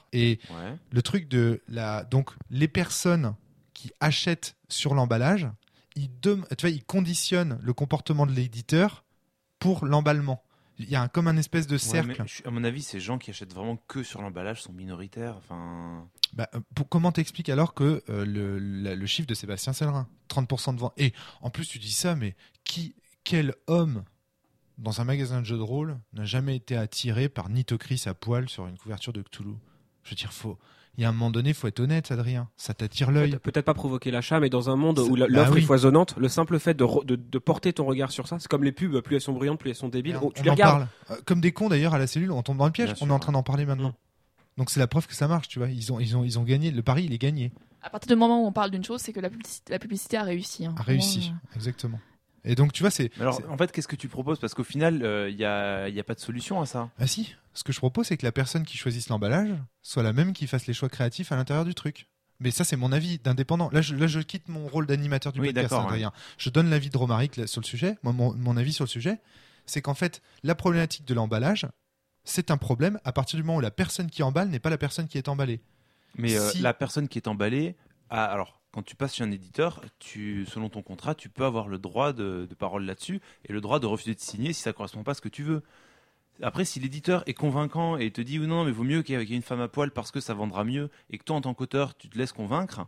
Et le truc donc, les personnes qui achètent sur l'emballage, ils conditionnent le comportement de l'éditeur pour l'emballement. Il y a comme un espèce de cercle.
À mon avis, ces gens qui achètent vraiment que sur l'emballage sont minoritaires.
Comment t'expliques alors que le chiffre de Sébastien Sellerin, 30% de vente. Et en plus, tu dis ça, mais quel homme dans un magasin de jeux de rôle n'a jamais été attiré par Nitocris à poil sur une couverture de Cthulhu ? Je veux dire, il y a un moment donné, il faut être honnête, Adrien. Ça t'attire l'œil.
Peut-être pas provoquer l'achat, mais dans un monde où l'offre est foisonnante, le simple fait de porter ton regard sur ça, c'est comme les pubs, plus elles sont brillantes, plus elles sont débiles. Tu les regardes.
Comme des cons d'ailleurs à la cellule, on tombe dans le piège. On est en train d'en parler maintenant. Donc c'est la preuve que ça marche, tu vois. Ils ont gagné. Le pari, il est gagné.
À partir du moment où on parle d'une chose, c'est que la publicité a réussi. Hein.
A réussi, exactement. Et donc, tu vois,
en fait, qu'est-ce que tu proposes ? Parce qu'au final, il y a pas de solution à ça.
Ah si. Ce que je propose, c'est que la personne qui choisisse l'emballage soit la même qui fasse les choix créatifs à l'intérieur du truc. Mais ça, c'est mon avis d'indépendant. Là, je quitte mon rôle d'animateur du podcast, Adrien. Je donne l'avis de Romaric sur le sujet. Moi, mon avis sur le sujet, c'est qu'en fait, la problématique de l'emballage, c'est un problème à partir du moment où la personne qui emballe n'est pas la personne qui est emballée.
Mais la personne qui est emballée, alors, quand tu passes chez un éditeur, selon ton contrat, tu peux avoir le droit de parole là-dessus et le droit de refuser de signer si ça ne correspond pas à ce que tu veux. Après, si l'éditeur est convaincant et te dit non, mais vaut mieux qu'il y ait une femme à poil parce que ça vendra mieux et que toi, en tant qu'auteur, tu te laisses convaincre,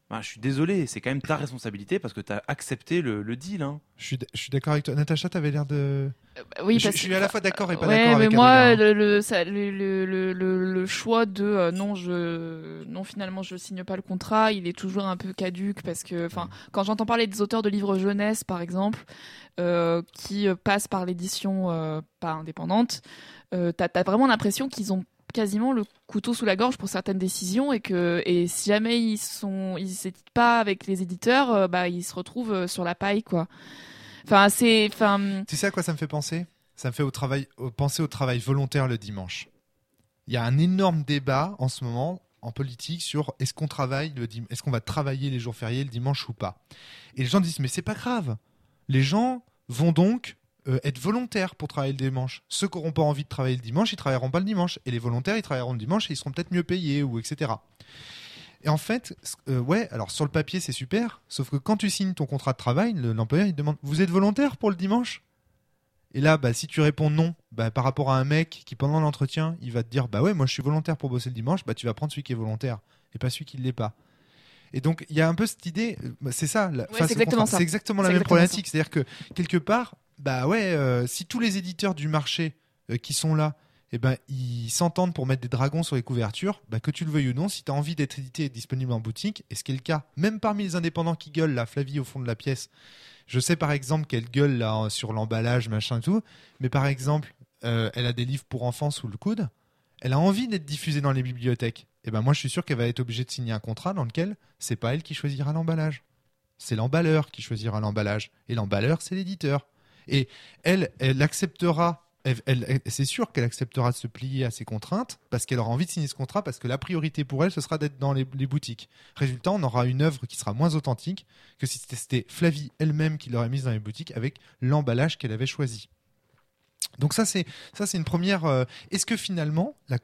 Bah, je suis désolé, c'est quand même ta responsabilité parce que tu as accepté le deal. Hein.
Je suis d'accord avec toi. Natacha, t'avais l'air de...
Oui,
je suis à la fois d'accord et pas
ouais,
d'accord
mais
avec
moi,
Avril,
le choix de non, finalement, je signe pas le contrat, il est toujours un peu caduque parce que, quand j'entends parler des auteurs de livres jeunesse, par exemple, qui passent par l'édition pas indépendante, t'as vraiment l'impression qu'ils ont quasiment le couteau sous la gorge pour certaines décisions et si jamais ils s'éditent pas avec les éditeurs, ils se retrouvent sur la paille, quoi.
Tu sais à quoi ça me fait penser ? Ça me fait penser au travail volontaire le dimanche. Il y a un énorme débat en ce moment en politique sur est-ce qu'on va travailler les jours fériés le dimanche ou pas. Et les gens disent mais c'est pas grave. Les gens vont donc être volontaires pour travailler le dimanche. Ceux qui n'auront pas envie de travailler le dimanche, ils travailleront pas le dimanche. Et les volontaires, ils travailleront le dimanche et ils seront peut-être mieux payés ou etc. Et en fait, alors sur le papier c'est super, sauf que quand tu signes ton contrat de travail, l'employeur il te demande vous êtes volontaire pour le dimanche ? Et là, si tu réponds non, par rapport à un mec qui pendant l'entretien, il va te dire ouais, moi je suis volontaire pour bosser le dimanche, tu vas prendre celui qui est volontaire et pas celui qui ne l'est pas. Et donc il y a un peu cette idée, c'est ça,
c'est exactement ça.
C'est exactement la même problématique, c'est-à-dire que quelque part, si tous les éditeurs du marché qui sont là, ils s'entendent pour mettre des dragons sur les couvertures, que tu le veuilles ou non, si tu as envie d'être édité et disponible en boutique, et ce qui est le cas, même parmi les indépendants qui gueulent, là, Flavie au fond de la pièce, je sais par exemple qu'elle gueule là sur l'emballage, machin et tout, mais par exemple, elle a des livres pour enfants sous le coude, elle a envie d'être diffusée dans les bibliothèques, et moi je suis sûr qu'elle va être obligée de signer un contrat dans lequel c'est pas elle qui choisira l'emballage, c'est l'emballeur qui choisira l'emballage, et l'emballeur c'est l'éditeur, et elle acceptera. C'est sûr qu'elle acceptera de se plier à ces contraintes parce qu'elle aura envie de signer ce contrat parce que la priorité pour elle, ce sera d'être dans les boutiques. Résultat, on aura une œuvre qui sera moins authentique que si c'était Flavie elle-même qui l'aurait mise dans les boutiques avec l'emballage qu'elle avait choisi. Donc ça c'est une première... Est-ce que finalement, la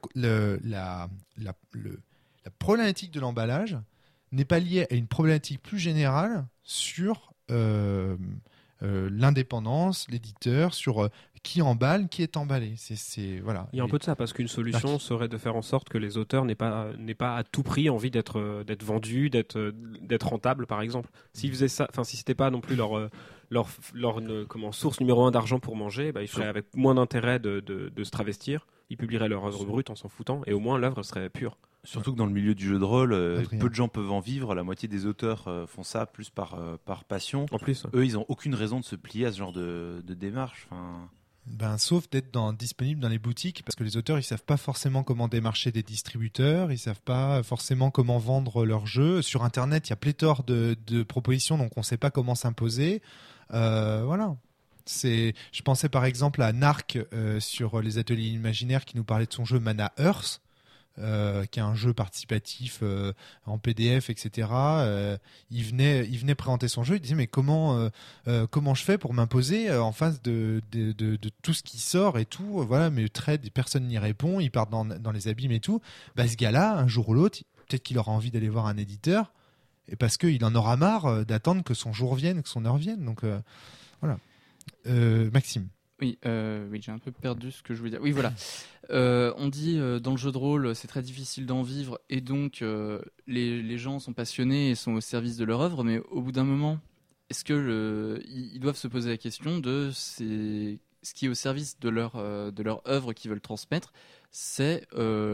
problématique de l'emballage n'est pas liée à une problématique plus générale sur... l'indépendance, l'éditeur, sur qui emballe, qui est emballé. Voilà.
Il y a un peu de ça, parce qu'une solution serait de faire en sorte que les auteurs n'aient pas à tout prix envie d'être vendus, d'être rentables, par exemple. S'ils faisaient ça, si c'était pas non plus leur source numéro 1 d'argent pour manger, ils feraient avec moins d'intérêt de se travestir. Ils publieraient leur œuvre brute en s'en foutant, et au moins l'œuvre serait pure.
Surtout que dans le milieu du jeu de rôle, peu de gens peuvent en vivre. La moitié des auteurs font ça plus par passion.
En plus,
eux, ils n'ont aucune raison de se plier à ce genre de démarche.
Sauf d'être disponible dans les boutiques, parce que les auteurs, ils savent pas forcément comment démarcher des distributeurs, ils savent pas forcément comment vendre leurs jeux. Sur Internet, il y a pléthore de propositions, donc on sait pas comment s'imposer. Voilà. Je pensais par exemple à Narc sur les ateliers imaginaires qui nous parlait de son jeu Mana Earth. Qui est un jeu participatif en PDF, etc. Il venait présenter son jeu. Il disait mais comment je fais pour m'imposer en face de tout ce qui sort et tout. Voilà, mais personne n'y répond. Il part dans les abîmes et tout. Ce gars-là, un jour ou l'autre, peut-être qu'il aura envie d'aller voir un éditeur, et parce qu'il en aura marre d'attendre que son jour vienne, que son heure vienne. Donc voilà. Maxime.
Oui, j'ai un peu perdu ce que je voulais dire. Oui, voilà. On dit dans le jeu de rôle, c'est très difficile d'en vivre, et donc les gens sont passionnés et sont au service de leur œuvre, mais au bout d'un moment, est-ce que ils doivent se poser la question de ce qui est au service de leur œuvre qu'ils veulent transmettre, c'est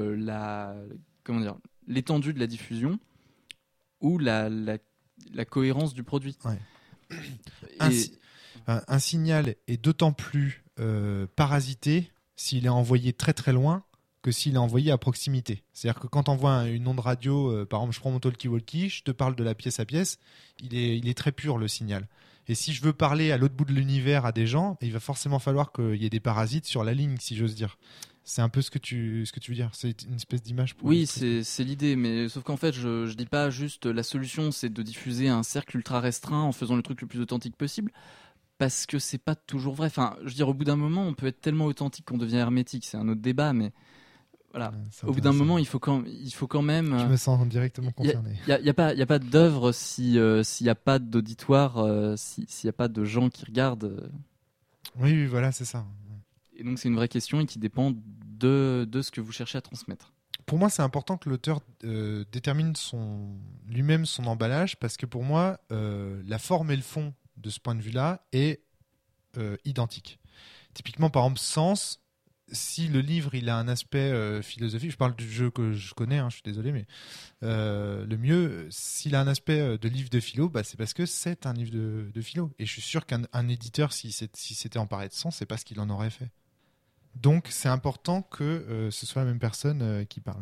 l'étendue de la diffusion ou la cohérence du produit.
Ouais. Un signal est d'autant plus parasité s'il est envoyé très très loin que s'il est envoyé à proximité. C'est-à-dire que quand tu envoies une onde radio, par exemple je prends mon talkie-walkie, je te parle de la pièce à pièce, il est très pur le signal. Et si je veux parler à l'autre bout de l'univers à des gens, il va forcément falloir qu'il y ait des parasites sur la ligne, si j'ose dire. C'est un peu ce que tu veux dire. C'est une espèce d'image.
Oui, c'est l'idée, mais sauf qu'en fait, je dis pas juste la solution, c'est de diffuser un cercle ultra restreint en faisant le truc le plus authentique possible. Parce que c'est pas toujours vrai. Enfin, je veux dire, au bout d'un moment, on peut être tellement authentique qu'on devient hermétique. C'est un autre débat, mais voilà. Au bout d'un moment, il faut quand même.
Je me sens directement concerné.
Il y a pas d'œuvre s'il y a pas d'auditoire, s'il y a pas de gens qui regardent.
Oui, voilà, c'est ça.
Et donc c'est une vraie question et qui dépend de ce que vous cherchez à transmettre.
pour moi, c'est important que l'auteur détermine lui-même son emballage, parce que pour moi, la forme et le fond de ce point de vue-là est identique. Typiquement, par exemple, Sens, si le livre il a un aspect philosophique, je parle du jeu que je connais, je suis désolé, mais le mieux, s'il a un aspect de livre de philo, c'est parce que c'est un livre de philo. Et je suis sûr qu'un éditeur, si s'était emparé de Sens, c'est pas ce qu'il en aurait fait. Donc, c'est important que ce soit la même personne qui parle.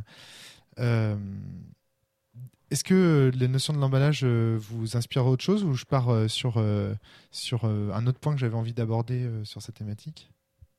Est-ce que les notions de l'emballage vous inspirent autre chose, ou je pars sur un autre point que j'avais envie d'aborder sur cette thématique ? Non ?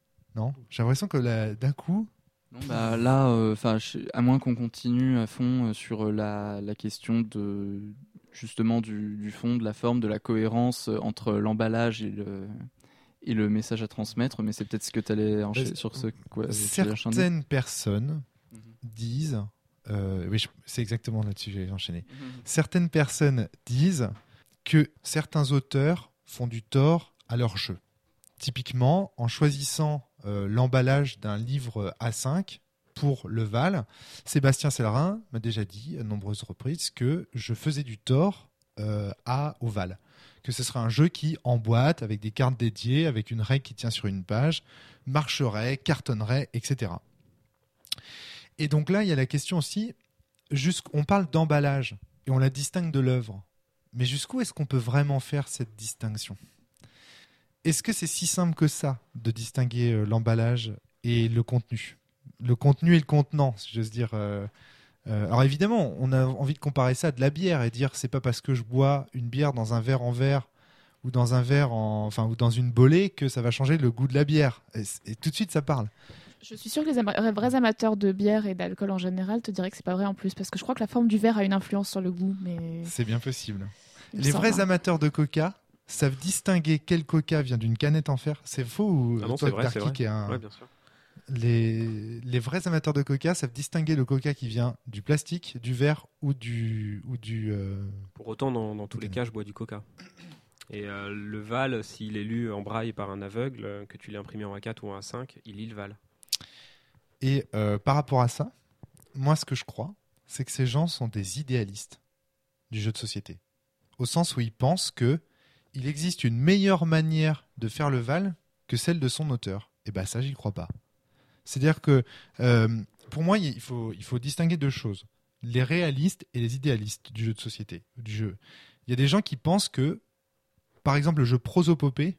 J'ai l'impression que d'un coup...
Non, là, à moins qu'on continue à fond sur la question justement du fond, de la forme, de la cohérence entre l'emballage et le message à transmettre, mais c'est peut-être ce que tu allais enchaîner sur ce quoi.
Certaines personnes disent, oui, c'est exactement là-dessus que j'ai enchaîné. Certaines personnes disent que certains auteurs font du tort à leur jeu. Typiquement, en choisissant l'emballage d'un livre A5 pour le Val, Sébastien Sellerin m'a déjà dit à de nombreuses reprises que je faisais du tort au Val. Que ce serait un jeu qui, en boîte, avec des cartes dédiées, avec une règle qui tient sur une page, marcherait, cartonnerait, etc. Et donc là, il y a la question aussi, on parle d'emballage et on la distingue de l'œuvre. Mais jusqu'où est-ce qu'on peut vraiment faire cette distinction ? Est-ce que c'est si simple que ça de distinguer l'emballage et le contenu ? Le contenu et le contenant, si j'ose dire. Alors évidemment, on a envie de comparer ça à de la bière et dire c'est pas parce que je bois une bière dans un verre en verre ou dans un verre ou dans une bolée que ça va changer le goût de la bière. Et tout de suite, ça parle.
Je suis sûre que les vrais amateurs de bière et d'alcool en général te diraient que c'est pas vrai en plus, parce que je crois que la forme du verre a une influence sur le goût. Mais
c'est bien possible. Les vrais amateurs de coca savent distinguer quel coca vient d'une canette en fer. C'est faux ou
non, c'est vrai,
Ouais,
bien sûr.
Les vrais amateurs de coca savent distinguer le coca qui vient du plastique, du verre ou du
Pour autant, dans tous les cas, je bois du coca. Et le Val, s'il est lu en braille par un aveugle, que tu l'aies imprimé en A4 ou en A5, il lit le Val.
Et par rapport à ça, moi, ce que je crois, c'est que ces gens sont des idéalistes du jeu de société. Au sens où ils pensent qu'il existe une meilleure manière de faire le Val que celle de son auteur. Et ça, j'y crois pas. C'est-à-dire que, pour moi, il faut distinguer deux choses. Les réalistes et les idéalistes du jeu de société, du jeu. Il y a des gens qui pensent que, par exemple, le jeu prosopopée,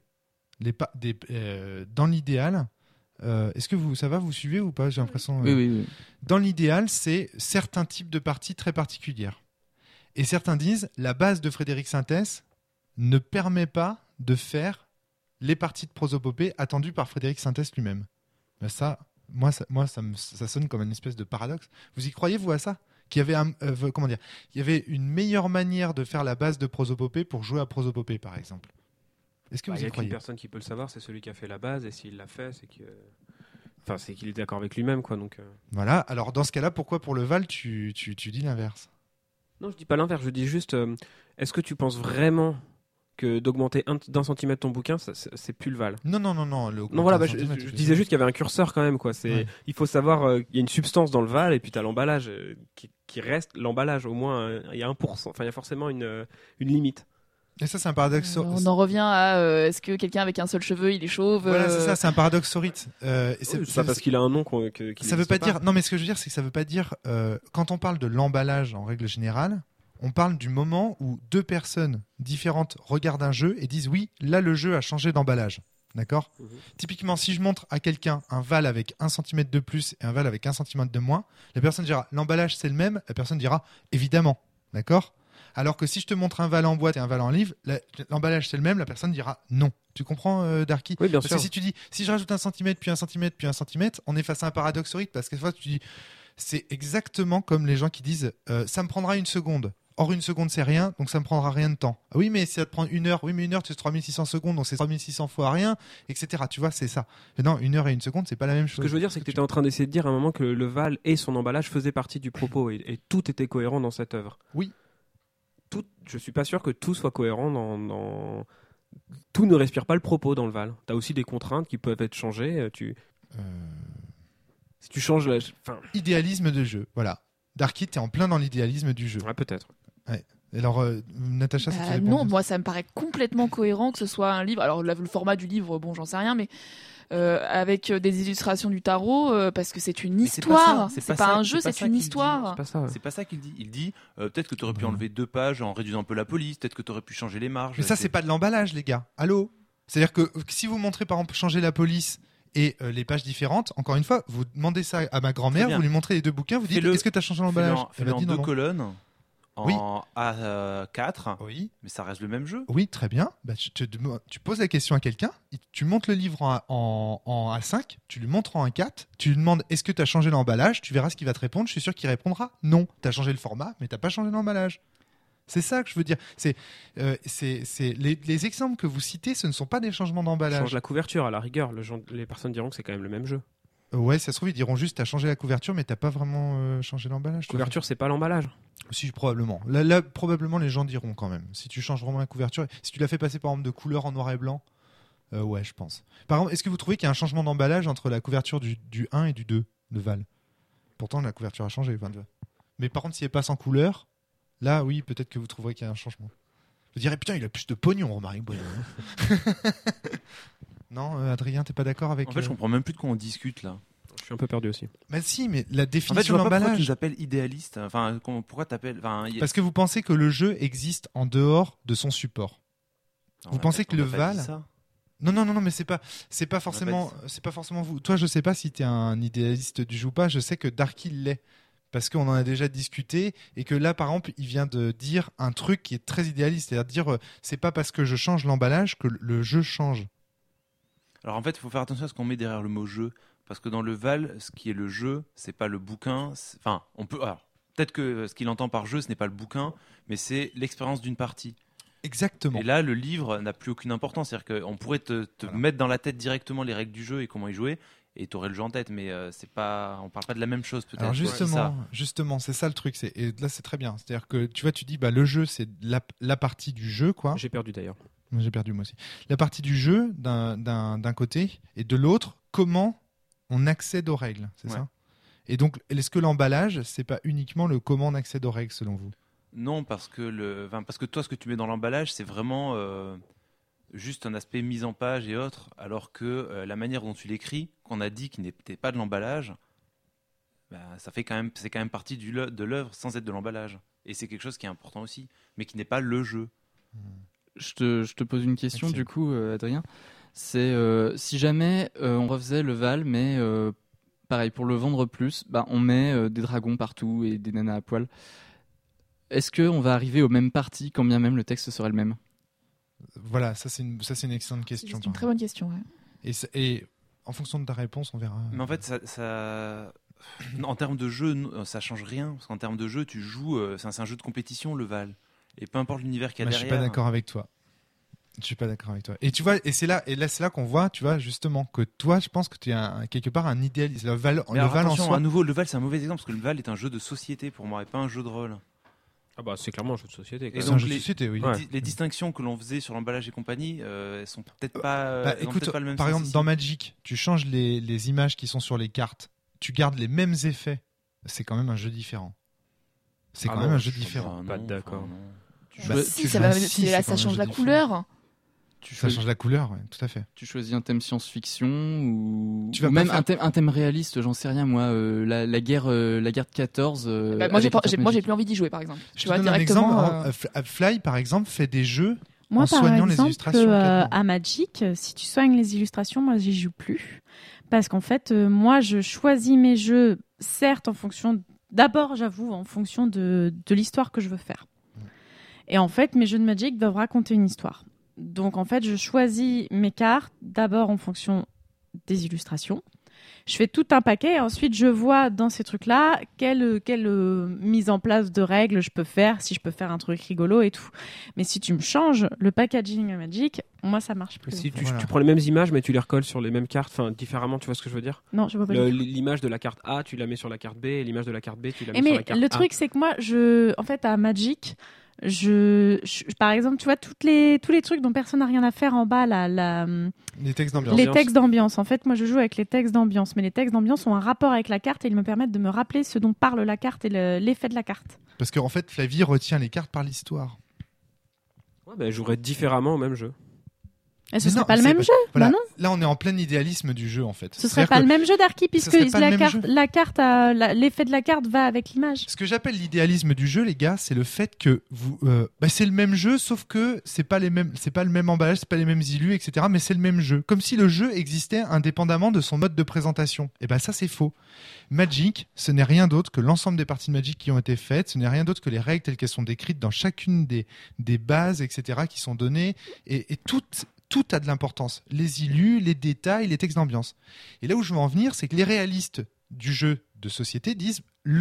dans l'idéal, est-ce que vous suivez ou pas ? J'ai l'impression.
Oui.
Dans l'idéal, c'est certains types de parties très particulières. Et certains disent, la base de Frédéric Sintès ne permet pas de faire les parties de prosopopée attendues par Frédéric Sintès lui-même. Ça sonne comme une espèce de paradoxe. Vous y croyez, vous, à ça ? Qu'il y avait il y avait une meilleure manière de faire la base de prosopopée pour jouer à prosopopée, par exemple. Est-ce que vous y croyez ?
Il y a qu'une personne qui peut le savoir, c'est celui qui a fait la base, et s'il l'a fait, c'est qu'il est d'accord avec lui-même, quoi. Donc.
Voilà. Alors dans ce cas-là, pourquoi pour le Val tu dis l'inverse ?
Non, je dis pas l'inverse. Je dis juste, est-ce que tu penses vraiment que d'augmenter d'un centimètre ton bouquin, c'est plus le Val?
Non.
Non, voilà, je disais juste qu'il y avait un curseur quand même, quoi. Il faut savoir, il y a une substance dans le Val, et puis tu as l'emballage qui reste l'emballage. Au moins, il y a 1%. Enfin, il y a forcément une limite.
Et ça, c'est un paradoxe.
On en revient à est-ce que quelqu'un avec un seul cheveu, il est chauve
Voilà, c'est ça, c'est un paradoxe saurite.
C'est pas parce qu'il a un nom
ça veut pas dire. Non, mais ce que je veux dire, c'est que ça veut pas dire. Quand on parle de l'emballage en règle générale, on parle du moment où deux personnes différentes regardent un jeu et disent oui, là le jeu a changé d'emballage. D'accord ? Typiquement, si je montre à quelqu'un un Val avec 1 cm de plus et un Val avec 1 cm de moins, la personne dira l'emballage c'est le même, la personne dira évidemment. D'accord ? Alors que si je te montre un Val en boîte et un Val en livre, l'emballage c'est le même, la personne dira non. Tu comprends, Darky ?
Oui, bien
parce
sûr.
que si tu dis, si je rajoute 1 cm, puis 1 cm, puis 1 cm, on est face à un paradoxe horrible parce que fois tu dis, c'est exactement comme les gens qui disent ça me prendra 1 seconde. Or, 1 seconde, c'est rien, donc ça me prendra rien de temps. Ah oui, mais ça te prend 1 heure. Oui, mais 1 heure, c'est 3600 secondes, donc c'est 3600 fois rien, etc. Tu vois, c'est ça. Mais non, 1 heure et 1 seconde, c'est pas la même chose.
Ce que je veux dire, c'est que tu étais en train d'essayer de dire à un moment que le Val et son emballage faisaient partie du propos et tout était cohérent dans cette œuvre.
Oui.
Je suis pas sûr que tout soit cohérent dans... Tout ne respire pas le propos dans le Val. Tu as aussi des contraintes qui peuvent être changées. Si tu changes la...
Idéalisme de jeu, voilà. Darky, t'es en plein dans l'idéalisme du jeu.
Ouais, peut-être.
Alors, Natacha, ça te répond
Non, moi ça me paraît complètement cohérent que ce soit un livre. Alors le format du livre, bon, j'en sais rien, mais avec des illustrations du tarot, parce que c'est une histoire. C'est pas un jeu, c'est une histoire.
C'est pas ça. Ouais.
C'est pas ça qu'il dit. Il dit peut-être que tu aurais pu enlever 2 pages en réduisant un peu la police, peut-être que tu aurais pu changer les marges.
Mais ça, c'est pas de l'emballage, les gars. Allô ? C'est-à-dire que si vous montrez par exemple changer la police et les pages différentes, encore une fois, vous demandez ça à ma grand-mère, vous lui montrez les 2 bouquins, vous dites est-ce que tu as changé l'emballage ?
Fais-le en 2 colonnes,
Oui.
en A4,
Oui.
mais ça reste le même jeu.
Oui, très bien. Bah, tu poses la question à quelqu'un, tu montes le livre en A5, tu lui montres en A4, tu lui demandes est-ce que tu as changé l'emballage, tu verras ce qu'il va te répondre, je suis sûr qu'il répondra non. Tu as changé le format, mais tu n'as pas changé l'emballage. C'est ça que je veux dire. Les exemples que vous citez, ce ne sont pas des changements d'emballage.
Change la couverture, à la rigueur. Les personnes diront que c'est quand même le même jeu.
Ouais, ça se trouve, ils diront juste t'as changé la couverture, mais t'as pas vraiment changé l'emballage.
Couverture, c'est pas l'emballage.
Si, probablement. Là, probablement, les gens diront quand même. Si tu changes vraiment la couverture, si tu la fais passer par exemple de couleur en noir et blanc, ouais, je pense. Par exemple, est-ce que vous trouvez qu'il y a un changement d'emballage entre la couverture du 1 et du 2 de Val ? Pourtant, la couverture a changé. Mais par contre, si elle passe en couleur, là, oui, peut-être que vous trouverez qu'il y a un changement. Vous direz, putain, il a plus de pognon, Romaric Boyon. Non, Adrien, t'es pas d'accord avec...
En fait, je comprends même plus de quoi on discute là.
Je suis un peu perdu aussi.
Mais si, mais la
En fait, je
définition
vois pas pourquoi tu
d'emballage...
nous appelles idéaliste. Enfin, pourquoi t'appelles...
Parce que vous pensez que le jeu existe en dehors de son support. Vous pensez que le Val... Non, mais c'est pas forcément vous. Toi, je sais pas si t'es un idéaliste du jeu ou pas. Je sais que Darky l'est. Parce qu'on en a déjà discuté et que là, par exemple, il vient de dire un truc qui est très idéaliste. C'est-à-dire dire, c'est pas parce que je change l'emballage que le jeu change.
Alors en fait, il faut faire attention à ce qu'on met derrière le mot jeu. Parce que dans le Val, ce qui est le jeu, c'est pas le bouquin. Enfin, on peut. Alors, peut-être que ce qu'il entend par jeu, ce n'est pas le bouquin, mais c'est l'expérience d'une partie.
Exactement.
Et là, le livre n'a plus aucune importance. C'est-à-dire qu'on pourrait te mettre dans la tête directement les règles du jeu et comment y jouer. Et tu aurais le jeu en tête, mais c'est pas, on parle pas de la même chose peut-être.
Alors justement, c'est ça le truc. Et là, c'est très bien. C'est-à-dire que tu dis, bah le jeu, c'est la partie du jeu, quoi.
J'ai perdu d'ailleurs.
J'ai perdu moi aussi. La partie du jeu d'un côté et de l'autre, comment on accède aux règles, c'est ça. Et donc, est-ce que l'emballage, c'est pas uniquement le comment on accède aux règles selon vous ?
Non, parce que toi, ce que tu mets dans l'emballage, c'est vraiment juste un aspect mise en page et autres, alors que la manière dont tu l'écris, qu'on a dit qu'il n'était pas de l'emballage, bah, c'est quand même partie de l'œuvre sans être de l'emballage. Et c'est quelque chose qui est important aussi, mais qui n'est pas le jeu.
Je te pose une question du coup, Adrien. C'est si jamais on refaisait le Val, mais pareil, pour le vendre plus, bah, on met des dragons partout et des nanas à poil. Est-ce qu'on va arriver aux mêmes parties quand bien même le texte serait le même ?
Voilà, ça c'est une excellente question.
C'est une très bonne question. Ouais.
Et en fonction de ta réponse, on verra.
Mais en fait, en termes de jeu, ça change rien. Parce qu'en termes de jeu, tu joues, c'est un jeu de compétition, le Val. Et peu importe l'univers qu'il y a derrière.
Je suis pas d'accord avec toi. Et tu vois, c'est là qu'on voit, tu vois, justement, que toi, je pense que tu es quelque part un idéaliste. Le Val en soi.
À nouveau, le Val, c'est un mauvais exemple parce que le Val est un jeu de société pour moi et pas un jeu de rôle.
Ah bah c'est clairement un jeu de société.
Et
donc
les distinctions que l'on faisait sur l'emballage et compagnie, elles sont peut-être pas.
Écoute,
pas le même
par
sens
exemple,
ici.
dans Magic, tu changes les images qui sont sur les cartes, tu gardes les mêmes effets. C'est quand même un jeu différent. C'est quand même un jeu différent.
Pas d'accord.
Ça change la couleur.
Ça change la couleur, ouais, tout à fait.
Tu choisis un thème science-fiction ou
même
un thème réaliste, j'en sais rien moi, la guerre de 14.
Moi j'ai plus envie d'y jouer par exemple.
Je te donne un exemple. Fly par exemple fait des jeux
moi,
en soignant les illustrations.
À Magic, si tu soignes les illustrations, moi j'y joue plus parce qu'en fait moi je choisis mes jeux certes en fonction en fonction de l'histoire que je veux faire. Et en fait mes jeux de Magic doivent raconter une histoire. Donc en fait, je choisis mes cartes d'abord en fonction des illustrations. Je fais tout un paquet et ensuite je vois dans ces trucs-là quelle mise en place de règles je peux faire, si je peux faire un truc rigolo et tout. Mais si tu me changes le packaging Magic, moi ça marche plus.
Si tu prends les mêmes images mais tu les recolles sur les mêmes cartes, enfin différemment, tu vois ce que je veux dire ?
Non, je vois pas.
L'image de la carte A, tu la mets sur la carte B et l'image de la carte B, tu la mets sur la carte A.
Mais le truc c'est que moi, en fait à Magic, par exemple, tu vois, tous les trucs dont personne n'a rien à faire en bas,
Les textes d'ambiance.
les textes d'ambiance. En fait, moi, je joue avec les textes d'ambiance, mais les textes d'ambiance ont un rapport avec la carte et ils me permettent de me rappeler ce dont parle la carte et l'effet de la carte.
Parce qu'en fait, Flavie retient les cartes par l'histoire.
Ouais, je jouerais différemment au même jeu.
Et ce serait pas le même jeu.
Voilà.
Bah non.
Là, on est en plein idéalisme du jeu, en fait.
Ce serait pas le même jeu d'Arky puisque
serait pas le même jeu.
l'effet de la carte va avec l'image.
Ce que j'appelle l'idéalisme du jeu, les gars, c'est le fait que c'est le même jeu, sauf que c'est pas le même emballage, c'est pas les mêmes illus, etc. Mais c'est le même jeu, comme si le jeu existait indépendamment de son mode de présentation. Et ça, c'est faux. Magic, ce n'est rien d'autre que l'ensemble des parties de Magic qui ont été faites. Ce n'est rien d'autre que les règles telles qu'elles sont décrites dans chacune des bases, etc. qui sont données et tout a de l'importance. Les illus, les détails, les textes d'ambiance. Et là où je veux en venir, c'est que les réalistes du jeu de société disent le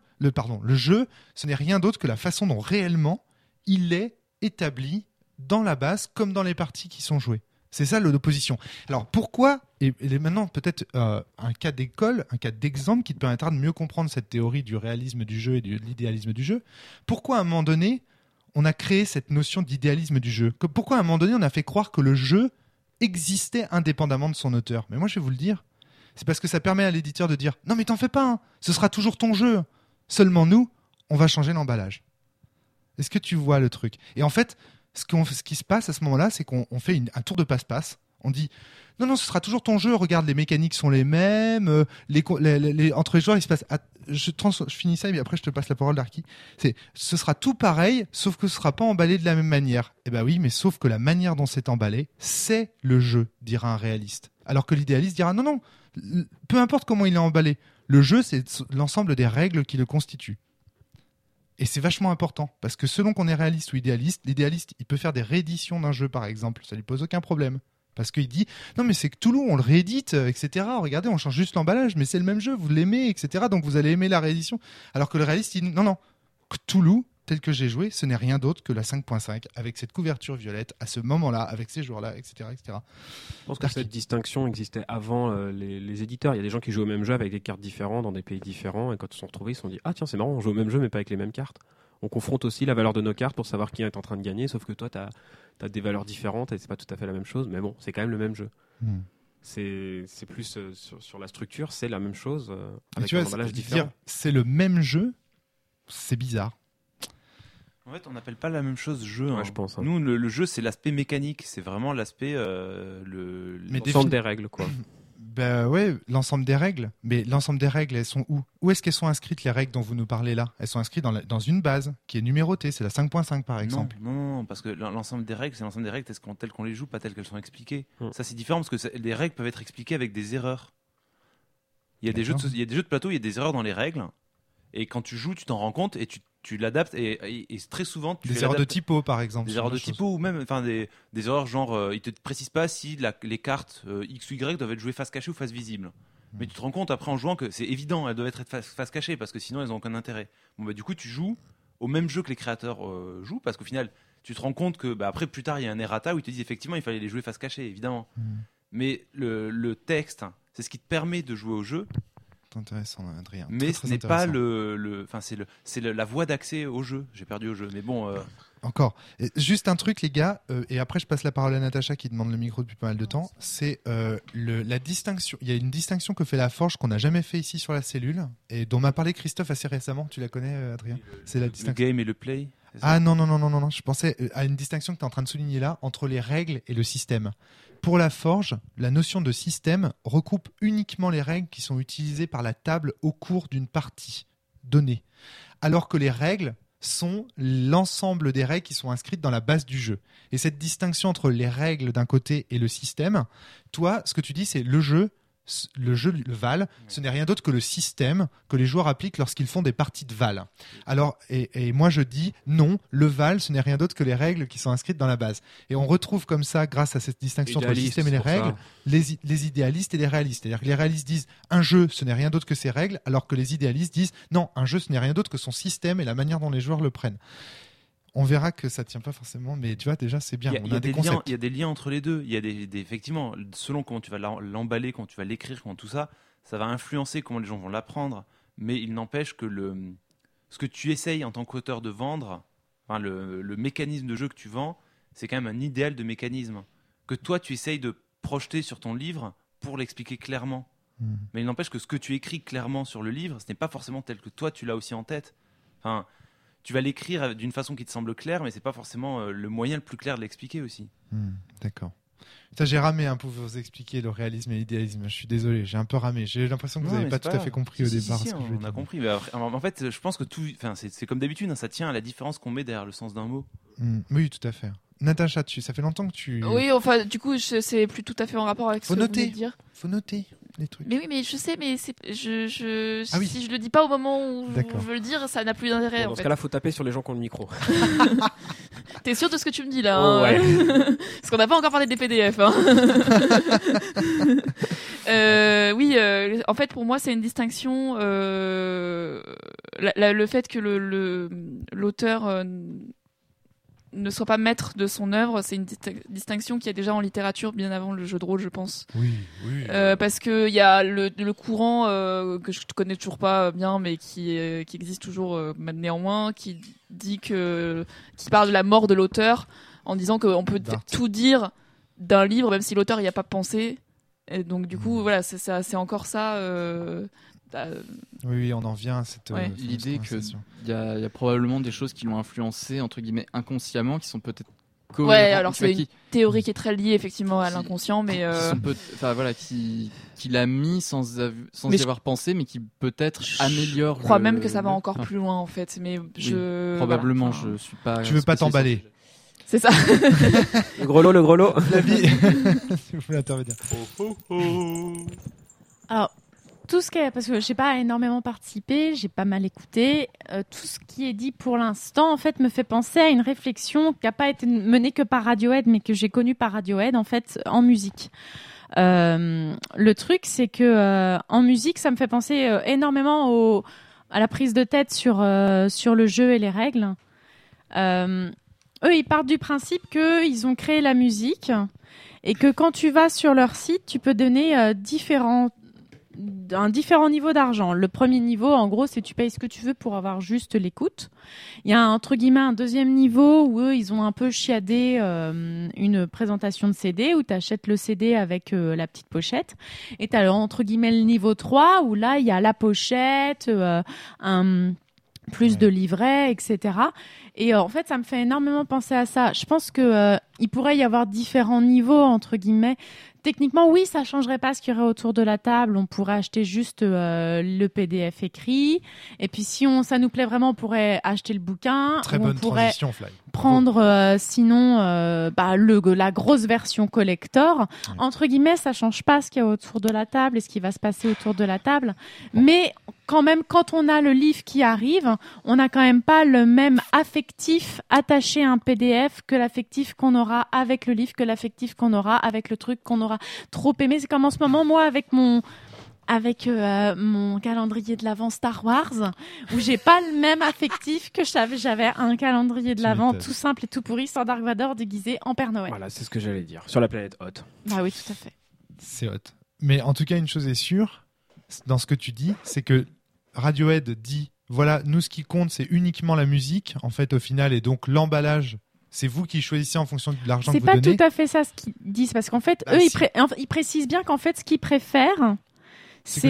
jeu, ce n'est rien d'autre que la façon dont réellement il est établi dans la base comme dans les parties qui sont jouées. C'est ça l'opposition. Alors pourquoi, et maintenant peut-être un cas d'école, un cas d'exemple qui te permettra de mieux comprendre cette théorie du réalisme du jeu et de l'idéalisme du jeu, pourquoi à un moment donné on a créé cette notion d'idéalisme du jeu? Pourquoi à un moment donné on a fait croire que le jeu existait indépendamment de son auteur? Mais moi je vais vous le dire, c'est parce que ça permet à l'éditeur de dire non mais t'en fais pas, hein, ce sera toujours ton jeu, seulement nous on va changer l'emballage. Est-ce que tu vois le truc? Et en fait ce qui se passe à ce moment-là, c'est qu'on fait un tour de passe-passe. On dit non, ce sera toujours ton jeu, regarde, les mécaniques sont les mêmes, entre les joueurs il se passe... Je finis ça et après je te passe la parole d'Arky. Ce sera tout pareil, sauf que ce sera pas emballé de la même manière. Eh ben oui, mais sauf que la manière dont c'est emballé, c'est le jeu, dira un réaliste. Alors que l'idéaliste dira non, peu importe comment il est emballé, le jeu c'est l'ensemble des règles qui le constituent. Et c'est vachement important, parce que selon qu'on est réaliste ou idéaliste, l'idéaliste il peut faire des rééditions d'un jeu par exemple, ça lui pose aucun problème. Parce qu'il dit, non mais c'est que Toulouse, on le réédite, etc. Regardez, on change juste l'emballage, mais c'est le même jeu, vous l'aimez, etc. Donc vous allez aimer la réédition. Alors que le réaliste, il dit, non, Toulouse, tel que j'ai joué, ce n'est rien d'autre que la 5.5, avec cette couverture violette, à ce moment-là, avec ces joueurs-là, etc. etc.
Je pense que cette distinction existait avant les éditeurs. Il y a des gens qui jouent au même jeu avec des cartes différentes, dans des pays différents, et quand ils se sont retrouvés, ils se sont dit, ah tiens, c'est marrant, on joue au même jeu, mais pas avec les mêmes cartes. On confronte aussi la valeur de nos cartes pour savoir qui est en train de gagner, sauf que toi, tu as des valeurs différentes et c'est pas tout à fait la même chose, mais bon, c'est quand même le même jeu. C'est plus sur la structure, c'est la même chose avec un emballage différent.
C'est le même jeu, c'est bizarre.
En fait, on n'appelle pas la même chose jeu.
Ouais, je pense.
Nous, le jeu, c'est l'aspect mécanique, c'est vraiment l'aspect
l'ensemble des règles, quoi.
Ouais, l'ensemble des règles. Mais l'ensemble des règles, elles sont où? Où est-ce qu'elles sont inscrites, les règles dont vous nous parlez là? Elles sont inscrites dans une base qui est numérotée, c'est la 5.5 par exemple.
Non, parce que l'ensemble des règles, c'est l'ensemble des règles telles qu'on les joue, pas telles qu'elles sont expliquées. Ça, c'est différent parce que les règles peuvent être expliquées avec des erreurs. Il y a des jeux de plateau, il y a des erreurs dans les règles. Et quand tu joues, tu t'en rends compte et tu l'adaptes et très souvent tu
des erreurs de typo par exemple,
des erreurs de typo ou même des erreurs genre ils te précisent pas si les cartes X ou Y doivent être jouées face cachée ou face visible. Mais tu te rends compte après en jouant que c'est évident, elles doivent être face cachée parce que sinon elles n'ont aucun intérêt. Du coup tu joues au même jeu que les créateurs jouent parce qu'au final tu te rends compte que après plus tard il y a un errata où ils te disent effectivement il fallait les jouer face cachée évidemment. Mais le texte c'est ce qui te permet de jouer au jeu.
Intéressant, Adrien.
Mais ce n'est pas c'est la voie d'accès au jeu. J'ai perdu au jeu, mais bon.
Encore. Juste un truc, les gars, et après je passe la parole à Natacha qui demande le micro depuis pas mal de temps. C'est la distinction. Il y a une distinction que fait la Forge qu'on n'a jamais fait ici sur la cellule et dont m'a parlé Christophe assez récemment. Tu la connais, Adrien? C'est la distinction.
Le game et le play.
Ah non. Je pensais à une distinction que tu es en train de souligner là entre les règles et le système. Pour la Forge, la notion de système regroupe uniquement les règles qui sont utilisées par la table au cours d'une partie donnée, alors que les règles sont l'ensemble des règles qui sont inscrites dans la base du jeu. Et cette distinction entre les règles d'un côté et le système, toi, ce que tu dis, c'est le jeu, le Val, ce n'est rien d'autre que le système que les joueurs appliquent lorsqu'ils font des parties de Val. Alors, et moi je dis non, le Val, ce n'est rien d'autre que les règles qui sont inscrites dans la base. Et on retrouve comme ça, grâce à cette distinction entre le système et les règles, les idéalistes et les réalistes. C'est-à-dire que les réalistes disent un jeu, ce n'est rien d'autre que ses règles, alors que les idéalistes disent non, un jeu, ce n'est rien d'autre que son système et la manière dont les joueurs le prennent. On verra que ça tient pas forcément, mais tu vois, déjà, c'est bien.
Il y a des liens entre les deux. Il y a effectivement, selon comment tu vas l'emballer, comment tu vas l'écrire, comment tout ça, ça va influencer comment les gens vont l'apprendre. Mais il n'empêche que ce que tu essayes en tant qu'auteur de vendre enfin, le mécanisme de jeu que tu vends, c'est quand même un idéal de mécanisme que toi tu essayes de projeter sur ton livre pour l'expliquer clairement. Mais il n'empêche que ce que tu écris clairement sur le livre, ce n'est pas forcément tel que toi tu l'as aussi en tête. Enfin, tu vas l'écrire d'une façon qui te semble claire, mais c'est pas forcément le moyen le plus clair de l'expliquer aussi.
D'accord. Ça, j'ai ramé pour vous expliquer le réalisme et l'idéalisme. Je suis désolé, j'ai un peu ramé. J'ai l'impression que vous n'avez pas tout à fait compris au départ.
Si, on a compris. Mais après, en fait, je pense que c'est comme d'habitude, ça tient à la différence qu'on met derrière le sens d'un mot.
Oui, tout à fait. Natacha, ça fait longtemps que tu...
Oui, enfin, du coup, c'est plus tout à fait en rapport avec ce que vous venez de dire.
Faut noter les trucs.
Mais oui, mais je sais, mais si je le dis pas au moment où
D'accord.
je veux le dire, ça n'a plus d'intérêt.
Dans ce cas-là, faut taper sur les gens qui ont le micro.
T'es sûr de ce que tu me dis là
Oh, ouais.
Parce qu'on n'a pas encore parlé des PDF. Hein. En fait, pour moi, c'est une distinction. Le fait que l'auteur ne soit pas maître de son œuvre, c'est une distinction qu'il y a déjà en littérature bien avant le jeu de rôle, je pense.
Oui.
Parce que il y a le courant que je connais toujours pas bien, mais qui existe toujours néanmoins, qui parle de la mort de l'auteur en disant qu'on peut tout dire d'un livre, même si l'auteur n'y a pas pensé. Et donc du coup, voilà, c'est encore ça.
Oui, on en vient à cette
l'idée qu'il y a probablement des choses qui l'ont influencé entre guillemets inconsciemment, qui sont peut-être cohérentes.
Ouais, alors c'est une théorie qui est très liée effectivement à l'inconscient, mais
qui l'a mis sans y avoir pensé, mais qui peut-être améliore.
Je crois même que ça va encore plus loin en fait, mais
probablement, je suis pas.
Tu veux pas t'emballer.
C'est ça.
Le gros lot.
La vie. Si vous voulez intervenir.
Alors, tout ce qui est, parce que j'ai pas énormément participé, j'ai pas mal écouté, tout ce qui est dit pour l'instant, en fait, me fait penser à une réflexion qui n'a pas été menée que par Radiohead, mais que j'ai connue par Radiohead, en fait, en musique. Le truc, c'est que en musique, ça me fait penser énormément à la prise de tête sur le jeu et les règles. Eux, ils partent du principe qu'ils ont créé la musique et que quand tu vas sur leur site, tu peux donner un différent niveau d'argent. Le premier niveau, en gros, c'est tu payes ce que tu veux pour avoir juste l'écoute. Il y a entre guillemets un deuxième niveau où eux, ils ont un peu chiadé une présentation de CD où tu achètes le CD avec la petite pochette. Et tu as entre guillemets le niveau 3 où là, il y a la pochette, plus de livrets, etc. Et en fait, ça me fait énormément penser à ça. Je pense que il pourrait y avoir différents niveaux, entre guillemets. Techniquement, oui, ça changerait pas ce qu'il y aurait autour de la table. On pourrait acheter juste le PDF écrit. Et puis, si ça nous plaît vraiment, on pourrait acheter le bouquin.
Très bonne transition, Fly.
Prendre sinon la grosse version collector. Ouais. Entre guillemets, ça change pas ce qu'il y a autour de la table et ce qui va se passer autour de la table. Mais quand même, quand on a le livre qui arrive, on n'a quand même pas le même affectif attaché à un PDF que l'affectif qu'on aura avec le livre, que l'affectif qu'on aura avec le truc qu'on aura trop aimé. C'est comme en ce moment, moi, avec mon calendrier de l'Avent Star Wars, où j'ai pas le même affectif que j'avais un calendrier de l'Avent tout simple et tout pourri, sans Dark Vador déguisé en Père Noël.
Voilà, c'est ce que j'allais dire. Sur la planète Hoth.
Bah oui, tout à fait.
C'est Hoth. Mais en tout cas, une chose est sûre, dans ce que tu dis, c'est que Radiohead dit, voilà, nous, ce qui compte, c'est uniquement la musique, en fait, au final, et donc l'emballage, c'est vous qui choisissez en fonction de l'argent que vous donnez.
C'est pas tout à fait ça ce qu'ils disent, parce qu'en fait, eux, ils précisent bien qu'en fait, ce qu'ils préfèrent, c'est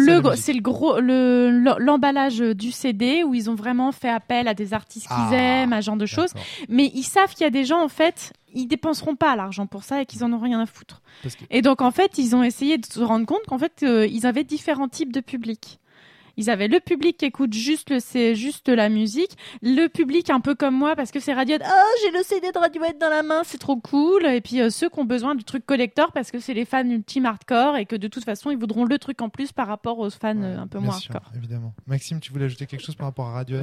l'emballage du CD où ils ont vraiment fait appel à des artistes qu'ils aiment, à ce genre de choses. Mais ils savent qu'il y a des gens, en fait, ils dépenseront pas l'argent pour ça et qu'ils en ont rien à foutre. Et donc, en fait, ils ont essayé de se rendre compte qu'en fait, ils avaient différents types de publics. Ils avaient le public qui écoute juste la musique, le public un peu comme moi parce que c'est Radiohead. Oh, j'ai le CD de Radiohead dans la main, c'est trop cool. Et puis ceux qui ont besoin du truc collector parce que c'est les fans ultime hardcore et que de toute façon ils voudront le truc en plus par rapport aux fans un peu moins hardcore.
Évidemment. Maxime, tu voulais ajouter quelque chose par rapport à Radiohead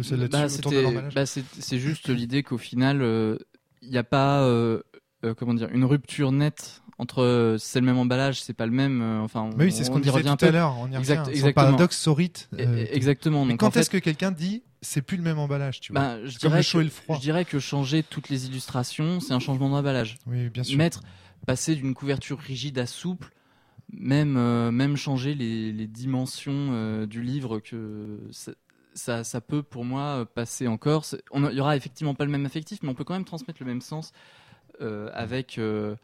c'est juste l'idée qu'au final il n'y a pas une rupture nette. Entre c'est le même emballage, c'est pas le même.
Oui, c'est ce qu'on disait tout à l'heure. On y revient. Exactement. Paradoxe Sorite.
Exactement.
Mais quand est-ce que quelqu'un dit c'est plus le même emballage, tu vois
je dirais le chaud et le froid. Je dirais que changer toutes les illustrations, c'est un changement d'emballage.
Oui, bien sûr.
Passer d'une couverture rigide à souple, même changer les dimensions du livre, ça peut pour moi passer encore. Il y aura effectivement pas le même affectif, mais on peut quand même transmettre le même sens avec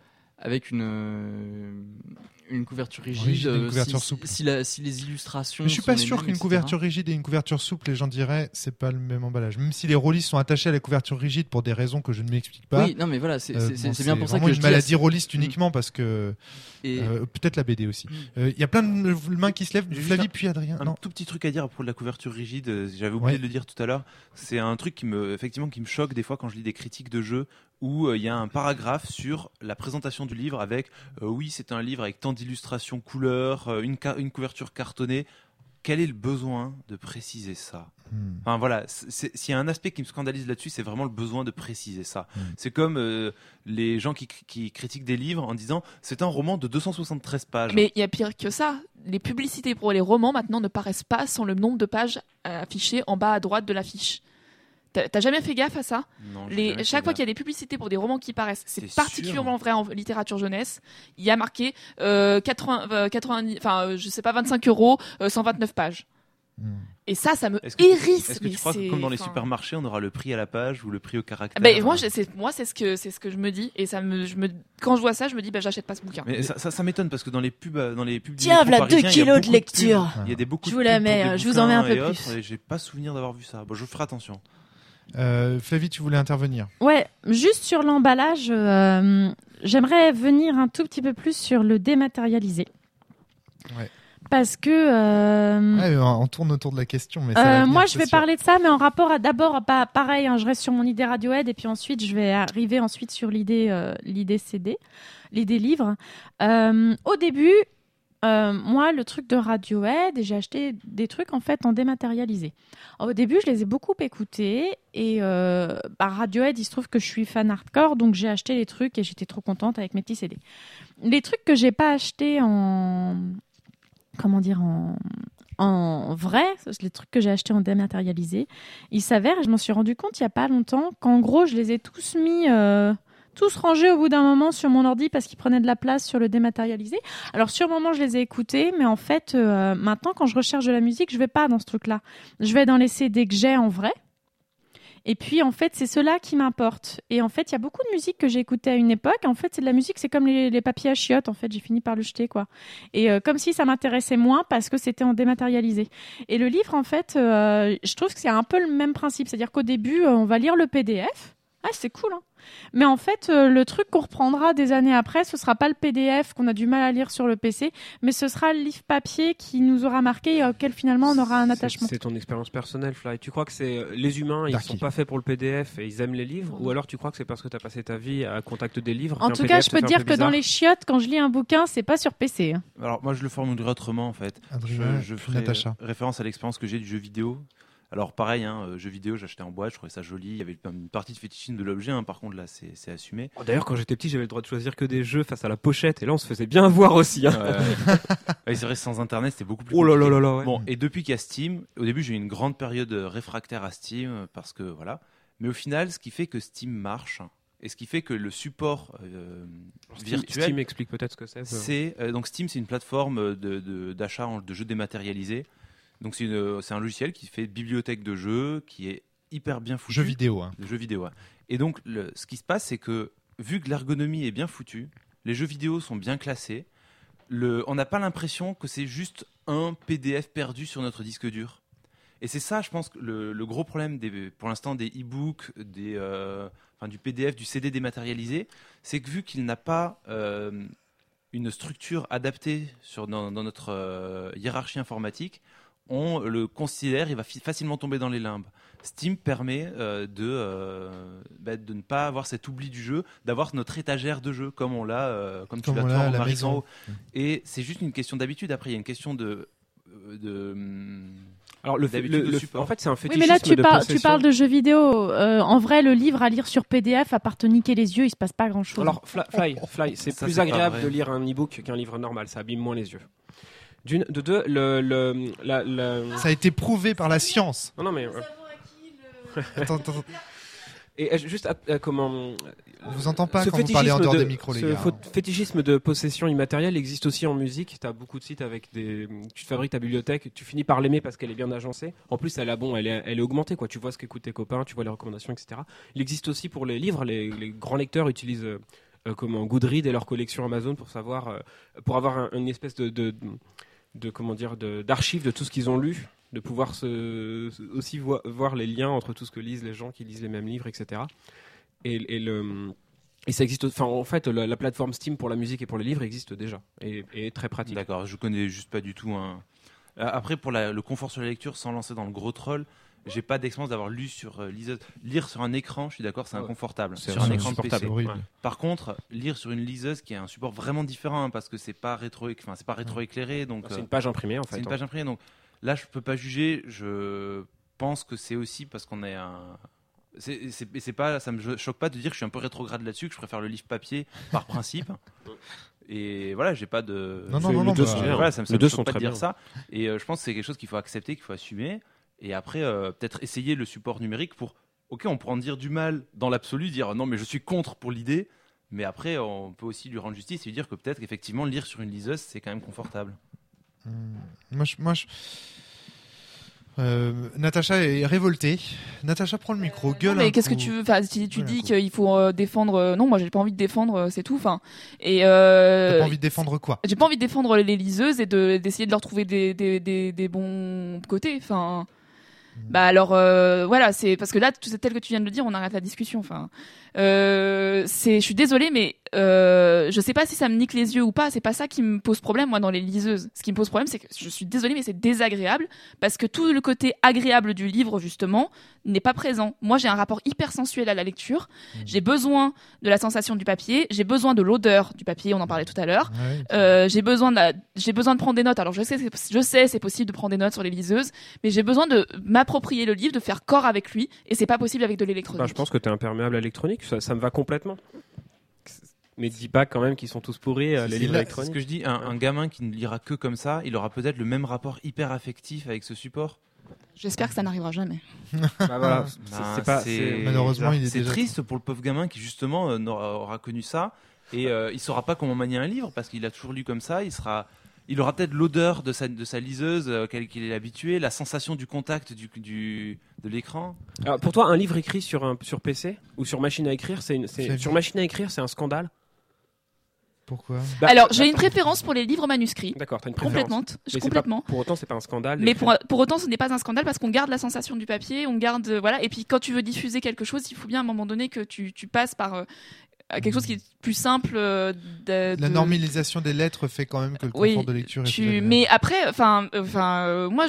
une couverture rigide,
une couverture souple.
Si les illustrations.
Mais je suis pas
sont les
sûr
mêmes,
qu'une
etc.
couverture rigide et une couverture souple, les gens diraient, c'est pas le même emballage. Même si les rôlistes sont attachés à la couverture rigide pour des raisons que je ne m'explique pas.
Oui, non, mais voilà, c'est bien pour ça
vraiment
que
une
je
maladie
dis.
rôliste uniquement parce que peut-être la BD aussi. Il y a plein de mains qui se lèvent.
Juste
Flavie puis Adrien.
Un
Non.
tout petit truc à dire à propos de la couverture rigide, j'avais oublié
Ouais.
de le dire tout à l'heure, c'est un truc qui me choque des fois quand je lis des critiques de jeux où il y a un paragraphe sur la présentation du livre avec oui, c'est un livre avec tant d'illustrations couleurs, une couverture cartonnée. Quel est le besoin de préciser ça ? Enfin voilà, s'il y a un aspect qui me scandalise là-dessus, c'est vraiment le besoin de préciser ça. C'est comme les gens qui critiquent des livres en disant c'est un roman de 273 pages.
Mais il y a pire que ça. Les publicités pour les romans maintenant ne paraissent pas sans le nombre de pages affichées en bas à droite de l'affiche. T'as jamais fait gaffe à ça ?
Non, j'ai jamais fait
Chaque fois
gaffe.
qu'il y a des publicités pour des romans qui paraissent, c'est
C'est
particulièrement vrai en littérature jeunesse. Il y a marqué 90, enfin je sais pas 25 €, 129 pages. Et ça me
Est-ce que
hérisse.
Est-ce que
mais
tu crois que comme dans les
enfin,
supermarchés, on aura le prix à la page ou le prix au caractère
moi, c'est ce que je me dis et quand je vois ça, je me dis j'achète pas ce bouquin.
Mais ça m'étonne parce que dans les pubs
Tiens, voilà 2
parisiens, il y a
kilos de
beaucoup
lecture.
pubs. Il y a des beaucoup
Je
de
vous la
pubs pour
mets,
des
je vous en mets un peu
bouquins et
plus.
autres, et j'ai pas souvenir d'avoir vu ça. Bon, je ferai attention.
Flavie, tu voulais intervenir.
Ouais, juste sur l'emballage, j'aimerais venir un tout petit peu plus sur le dématérialisé.
Ouais.
Parce que
Ouais, on tourne autour de la question, mais ça va venir,
moi,
c'est
je vais
sûr.
parler de ça, mais en rapport à d'abord, pareil, je reste sur mon idée Radiohead, et puis ensuite, je vais arriver ensuite sur l'idée CD, l'idée livre. Au début, moi, le truc de Radiohead, j'ai acheté des trucs en fait en dématérialisé. Au début, je les ai beaucoup écoutés, et Radiohead, il se trouve que je suis fan hardcore, donc j'ai acheté les trucs et j'étais trop contente avec mes petits CD. Les trucs que j'ai pas achetés en vrai, les trucs que j'ai achetés en dématérialisé, il s'avère, je m'en suis rendu compte il y a pas longtemps, qu'en gros, je les ai tous mis, tous rangés au bout d'un moment sur mon ordi parce qu'ils prenaient de la place sur le dématérialisé. Alors, sur le moment, je les ai écoutés, mais en fait, maintenant, quand je recherche de la musique, je vais pas dans ce truc-là. Je vais dans les CD que j'ai en vrai. Et puis, en fait, c'est ceux-là qui m'importent. Et en fait, il y a beaucoup de musique que j'ai écoutée à une époque. En fait, c'est de la musique, c'est comme les papiers à chiottes. En fait, j'ai fini par le jeter, quoi. Et comme si ça m'intéressait moins parce que c'était en dématérialisé. Et le livre, en fait, je trouve que c'est un peu le même principe. C'est-à-dire qu'au début, on va lire le PDF. Ah, c'est cool, hein. Mais en fait, le truc qu'on reprendra des années après, ce sera pas le PDF qu'on a du mal à lire sur le PC, mais ce sera le livre papier qui nous aura marqué et auquel finalement on aura un attachement.
C'est ton expérience personnelle, Fly. Tu crois que c'est les humains, ils sont pas faits pour le PDF et ils aiment les livres, ou alors tu crois que c'est parce que tu as passé ta vie à contacter des livres?
En tout cas, je peux te dire que dans les chiottes, quand je lis un bouquin, c'est pas sur PC.
Alors moi, je le formulerai autrement en fait.
Adrien,
Je ferai
Natacha.
référence à l'expérience que j'ai du jeu vidéo. Alors pareil, jeu vidéo, j'achetais en boîte, je trouvais ça joli. Il y avait une partie de fétichisme de l'objet, par contre là, c'est assumé.
D'ailleurs, quand j'étais petit, j'avais le droit de choisir que des jeux face à la pochette, et là, on se faisait bien voir aussi. Hein.
Ouais, c'est vrai, sans Internet, c'était beaucoup plus.
Oh là
compliqué.
là là là. Ouais.
Bon, et depuis qu'il y a Steam, au début, j'ai eu une grande période réfractaire à Steam parce que voilà. Mais au final, ce qui fait que Steam marche et ce qui fait que le support virtuel.
Steam explique peut-être ce que c'est.
Donc Steam, c'est une plateforme d'achat de jeux dématérialisés. Donc c'est un logiciel qui fait bibliothèque de jeux, qui est hyper bien foutu.
Jeux vidéo. Hein.
Jeux vidéo. Ouais. Et donc ce qui se passe, c'est que vu que l'ergonomie est bien foutue, les jeux vidéo sont bien classés, on n'a pas l'impression que c'est juste un PDF perdu sur notre disque dur. Et c'est ça, je pense, le gros problème pour l'instant des e-books, du PDF, du CD dématérialisé, c'est que vu qu'il n'a pas une structure adaptée dans notre hiérarchie informatique, on le considère, il va facilement tomber dans les limbes. Steam permet de ne pas avoir cet oubli du jeu, d'avoir notre étagère de jeux comme on l'a, comme tu l'as toi,
à la
Marie
maison.
en haut. Et c'est juste une question d'habitude. Après, il y a une question
Alors en fait, c'est un
Oui,
fétichisme
mais là,
de possession.
tu parles de jeux vidéo. En vrai, le livre à lire sur PDF, à part te niquer les yeux, il se passe pas grand-chose.
Alors, Fly, c'est
Ça,
plus
c'est pas
agréable
vrai.
de lire un e-book qu'un livre normal, ça abîme moins les yeux. De deux,
Ça a été prouvé par la science.
Non, mais
Attends.
Et juste comment
On vous entend pas
ce
quand vous parlez en dehors
fétichisme
des micros, les
ce
gars.
fétichisme de possession immatérielle existe aussi en musique. Tu as beaucoup de sites avec tu fabriques ta bibliothèque, tu finis par l'aimer parce qu'elle est bien agencée. En plus, elle est augmentée, quoi. Tu vois ce qu'écoutent tes copains, tu vois les recommandations, etc. Il existe aussi pour les livres. Les grands lecteurs utilisent Goodreads et leur collection Amazon pour savoir, pour avoir une espèce d'archive de tout ce qu'ils ont lu, de pouvoir aussi voir les liens entre tout ce que lisent les gens qui lisent les mêmes livres, etc. Et ça existe. Enfin, en fait, la plateforme Steam pour la musique et pour les livres existe déjà et est très pratique.
D'accord, je connais juste pas du tout. Après, pour le confort sur la lecture, sans lancer dans le gros troll, j'ai pas d'expérience d'avoir lu sur liseuse. Lire sur un écran, je suis d'accord, c'est inconfortable.
C'est
sur un écran de PC.
horrible.
Ouais.
Par contre, lire sur une liseuse qui est un support vraiment différent, parce que c'est pas rétro-éclairé, donc
C'est une page imprimée, en fait.
c'est une page imprimée. Donc là, je peux pas juger. Je pense que c'est aussi parce qu'on est un. C'est pas, ça me choque pas de dire que je suis un peu rétrograde là-dessus, que je préfère le livre papier par principe. Et voilà, j'ai pas de.
Non,
Les deux sont bien.
Voilà, ça me
Les deux
choque
sont
pas de
très
dire
bien.
ça. Et je pense que c'est quelque chose qu'il faut accepter, qu'il faut assumer. Et après, peut-être essayer le support numérique pour. Ok, on pourra en dire du mal dans l'absolu, dire non, mais je suis contre pour l'idée. Mais après, on peut aussi lui rendre justice et lui dire que peut-être qu'effectivement, lire sur une liseuse, c'est quand même confortable.
Natacha est révoltée. Natacha prend le micro, gueule
mais
un
qu'est-ce que
coup.
tu veux? Enfin, si tu
Voilà,
dis
quoi.
qu'il faut défendre. Non, moi j'ai pas envie de défendre, c'est tout. Enfin, et
T'as pas envie de défendre quoi?
j'ai pas envie de défendre les liseuses et d'essayer de leur trouver des bons côtés. Enfin, bah alors voilà, c'est parce que là, tel que tu viens de le dire, on arrête la discussion. Enfin, je suis désolée, mais je sais pas si ça me nique les yeux ou pas. C'est pas ça qui me pose problème moi dans les liseuses. Ce qui me pose problème, c'est que je suis désolée, mais c'est désagréable parce que tout le côté agréable du livre justement n'est pas présent. Moi, j'ai un rapport hyper sensuel à la lecture. J'ai besoin de la sensation du papier. J'ai besoin de l'odeur du papier. On en parlait tout à l'heure.
Ouais.
J'ai besoin de prendre des notes. Alors je sais, c'est possible de prendre des notes sur les liseuses, mais j'ai besoin de m'approprier le livre, de faire corps avec lui, et c'est pas possible avec de l'électronique.
Bah, je pense que tu es imperméable à l'électronique, ça me va complètement. Mais dis pas quand même qu'ils sont tous pourris, les
C'est
livres
là-
C'est ce
électroniques.
que je dis, un gamin qui ne lira que comme ça, il aura peut-être le même rapport hyper affectif avec ce support.
J'espère que ça n'arrivera jamais.
Bah, voilà,
Ben,
c'est pas.
c'est-
Malheureusement, il est
C'est
déjà
triste pour le pauvre gamin qui justement aura connu ça et il saura pas comment manier un livre parce qu'il a toujours lu comme ça. Il aura peut-être l'odeur de sa liseuse qu'il est habitué, la sensation du contact de l'écran.
Alors, pour toi, un livre écrit sur PC ou sur machine à écrire,
C'est-
sur machine à écrire, c'est un scandale.
Pourquoi?
Bah,
Alors, j'ai une préférence pour les livres manuscrits.
D'accord, t'as une préférence.
Complètement.
Mais
Complètement.
pour autant, c'est pas un scandale.
Mais
d'écrire.
pour autant, ce n'est pas un scandale parce qu'on garde la sensation du papier, on garde voilà. Et puis quand tu veux diffuser quelque chose, il faut bien à un moment donné que tu passes par quelque chose qui est plus simple.
La normalisation des lettres fait quand même que le confort de lecture est plus agréable.
Mais après, moi,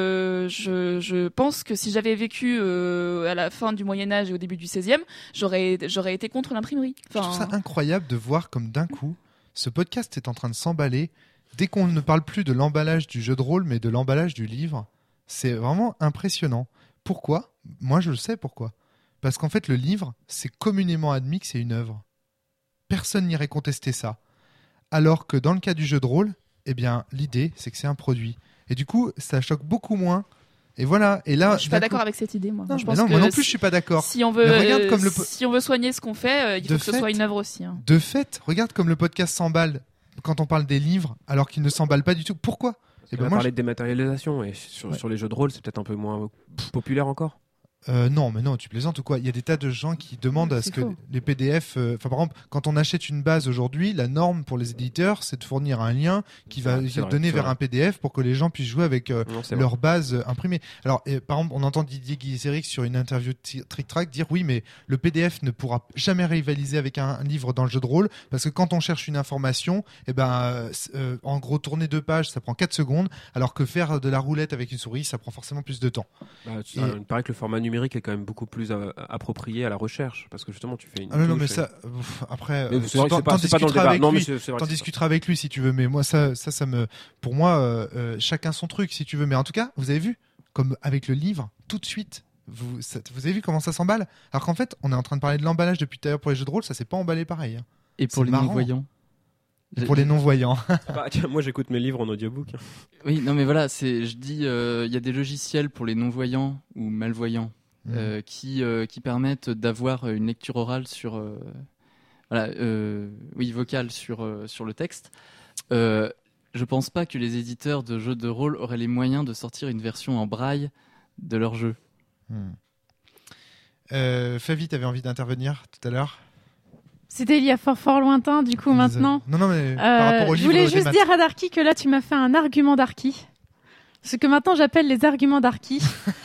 je pense que si j'avais vécu à la fin du Moyen Âge et au début du XVIe, j'aurais été contre l'imprimerie.
Je trouve ça incroyable de voir comme d'un coup, ce podcast est en train de s'emballer. Dès qu'on ne parle plus de l'emballage du jeu de rôle, mais de l'emballage du livre, c'est vraiment impressionnant. Pourquoi? Moi, je le sais pourquoi. Parce qu'en fait, le livre, c'est communément admis que c'est une œuvre. Personne n'irait contester ça. Alors que dans le cas du jeu de rôle, eh bien, l'idée, c'est que c'est un produit. Et du coup, ça choque beaucoup moins. Et voilà. Et là,
je suis pas d'accord avec cette idée, moi.
Non,
je
mais
pense
non,
que
moi non plus, je suis pas d'accord.
Si on veut,
Mais regarde comme
si on veut soigner ce qu'on fait, il faut
De
que ce
fait-
soit une œuvre aussi. Hein.
De fait, regarde comme le podcast s'emballe quand on parle des livres, alors qu'il ne s'emballe pas du tout. Pourquoi? Eh
On
ben
a
moi,
parlé de dématérialisation et sur les jeux de rôle, c'est peut-être un peu moins populaire encore.
Non, mais non, tu plaisantes ou quoi? Il y a des tas de gens qui demandent à ce
C'est
que
faux.
les PDF. Par exemple, quand on achète une base aujourd'hui, la norme pour les éditeurs, c'est de fournir un lien qui va
C'est vrai,
donner
c'est
vers
vrai.
un PDF pour que les gens puissent jouer avec
Non, c'est
leur base imprimée. Alors, par exemple, on entend Didier Guizeric sur une interview de Trick Track dire oui, mais le PDF ne pourra jamais rivaliser avec un livre dans le jeu de rôle parce que quand on cherche une information, en gros, tourner 2 pages, ça prend 4 secondes, alors que faire de la roulette avec une souris, ça prend forcément plus de temps.
Il paraît que le format numérique est quand même beaucoup plus approprié à la recherche parce que justement tu fais une.
Ah non,
touche
mais
et-
ça, après,
Mais c'est vrai que
t'en
c'est pas dans le
discuteras
débat.
avec
Non, mais
lui.
c'est vrai
T'en
que c'est
discuteras avec lui si tu veux, mais moi ça me, pour moi, chacun son truc si tu veux. Mais en tout cas, vous avez vu, comme avec le livre, tout de suite, vous avez vu comment ça s'emballe. Alors qu'en fait, on est en train de parler de l'emballage depuis tout à l'heure pour les jeux de rôle, ça s'est pas emballé pareil. Hein.
Et pour
C'est
les
marrant.
non-voyants.
Et pour les non-voyants.
Bah, tiens, moi j'écoute mes livres en audiobook.
Oui, non mais voilà, je dis, il y a des logiciels pour les non-voyants ou malvoyants qui permettent d'avoir une lecture orale vocale sur le texte. Je pense pas que les éditeurs de jeux de rôle auraient les moyens de sortir une version en braille de leur jeu.
Favi, t'avais envie d'intervenir tout à l'heure?
C'était il y a fort lointain, du coup, maintenant.
Non, mais par rapport au livre.
Je voulais juste dire à Darky que là, tu m'as fait un argument Darky. Ce que maintenant j'appelle les arguments Darky.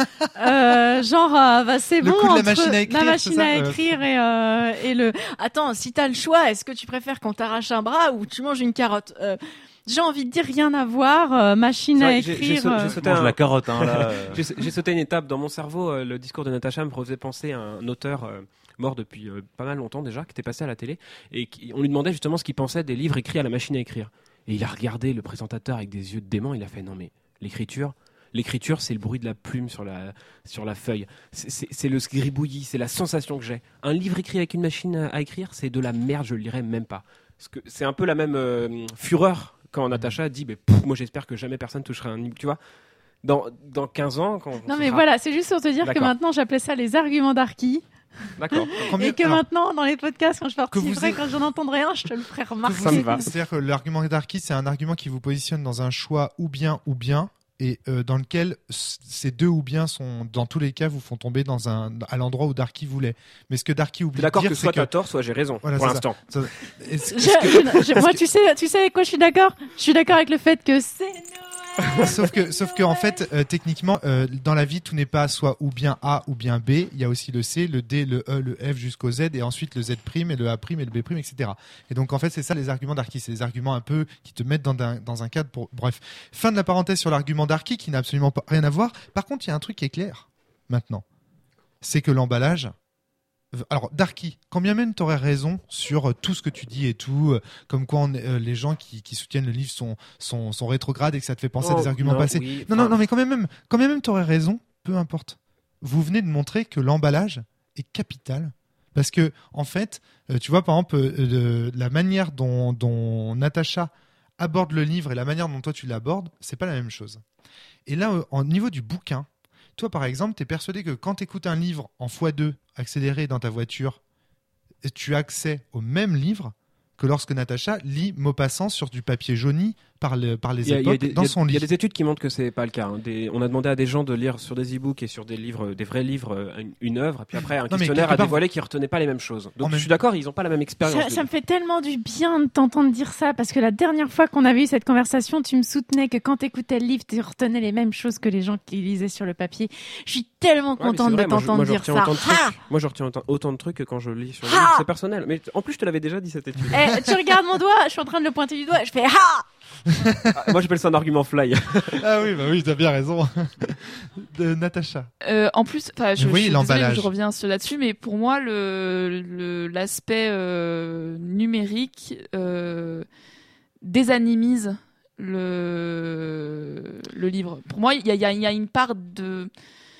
C'est
le
bon
coup de
entre
la machine à écrire,
la machine à écrire et le. Attends, si t'as le choix, est-ce que tu préfères qu'on t'arrache un bras ou tu manges une carotte? J'ai envie de dire rien à voir. Machine à écrire.
Mange la carotte, hein, là.
J'ai sauté une étape dans mon cerveau. Le discours de Natacha me faisait penser à un auteur mort depuis pas mal longtemps déjà, qui était passé à la télé, et on lui demandait justement ce qu'il pensait des livres écrits à la machine à écrire. Et il a regardé le présentateur avec des yeux de dément. Il a fait non mais l'écriture, c'est le bruit de la plume sur la feuille. C'est le gribouillis, c'est la sensation que j'ai. Un livre écrit avec une machine à écrire, c'est de la merde, je le lirai même pas. Parce que c'est un peu la même fureur quand Natacha dit moi j'espère que jamais personne touchera un livre, tu vois. Dans 15 ans,
Non mais voilà, c'est juste pour te dire que maintenant j'appelais ça les arguments Darky.
D'accord.
Et que maintenant, dans les podcasts, quand je participerai, quand j'en entendrai un, je te le ferai remarquer.
Ça me va.
C'est-à-dire que l'argument Darky, c'est un argument qui vous positionne dans un choix ou bien, et dans lequel ces deux ou bien sont, dans tous les cas, vous font tomber à l'endroit où Darky voulait. Mais ce que Darky oublie de dire,
d'accord que soit t'as tort, soit j'ai raison,
voilà,
pour l'instant.
Moi, tu sais avec quoi je suis d'accord? Je suis d'accord avec le fait que c'est
Sauf que en fait, techniquement, dans la vie, tout n'est pas soit ou bien A ou bien B. Il y a aussi le C, le D, le E, le F jusqu'au Z, et ensuite le Z' et le A' et le B', etc. Et donc en fait, c'est ça les arguments Darky. C'est des arguments un peu qui te mettent dans un cadre pour. Bref, fin de la parenthèse sur l'argument Darky qui n'a absolument rien à voir. Par contre, il y a un truc qui est clair maintenant, c'est que l'emballage. Alors Darky, quand bien même tu aurais raison sur tout ce que tu dis et tout, comme quoi les gens qui soutiennent le livre sont rétrogrades et que ça te fait penser à des arguments passés.
Oui,
non, mais quand même tu aurais raison, peu importe. Vous venez de montrer que l'emballage est capital. Parce que, en fait, tu vois, par exemple, la manière dont Natacha aborde le livre et la manière dont toi tu l'abordes, c'est pas la même chose. Et là, au niveau du bouquin, toi, par exemple, tu es persuadé que quand tu écoutes un livre en x2 accéléré dans ta voiture, tu as accès au même livre que lorsque Natacha lit Maupassant sur du papier jauni par les époques dans son lit.
Il y a des études qui montrent que c'est pas le cas. Hein. On a demandé à des gens de lire sur des e-books et sur des livres, des vrais livres, une œuvre, et puis après un questionnaire a dévoilé qu'ils retenaient pas les mêmes choses. Donc je suis d'accord, ils ont pas la même expérience.
Ça me fait tellement du bien de t'entendre dire ça, parce que la dernière fois qu'on avait eu cette conversation, tu me soutenais que quand t'écoutais le livre, tu retenais les mêmes choses que les gens qui lisaient sur le papier. Je suis tellement contente de t'entendre dire ça.
Moi, je retiens autant de trucs que quand je lis sur le livre. C'est personnel. Mais en plus, je te l'avais déjà dit cette étude.
Tu regardes mon doigt, je suis en train de le pointer du doigt, je fais ha.
Moi j'appelle ça un argument fly.
Ah oui, t'as bien raison. De Natacha.
En plus, je suis désolée, je reviens là-dessus, mais pour moi l'aspect numérique désanimise le livre. Pour moi, il y a une part de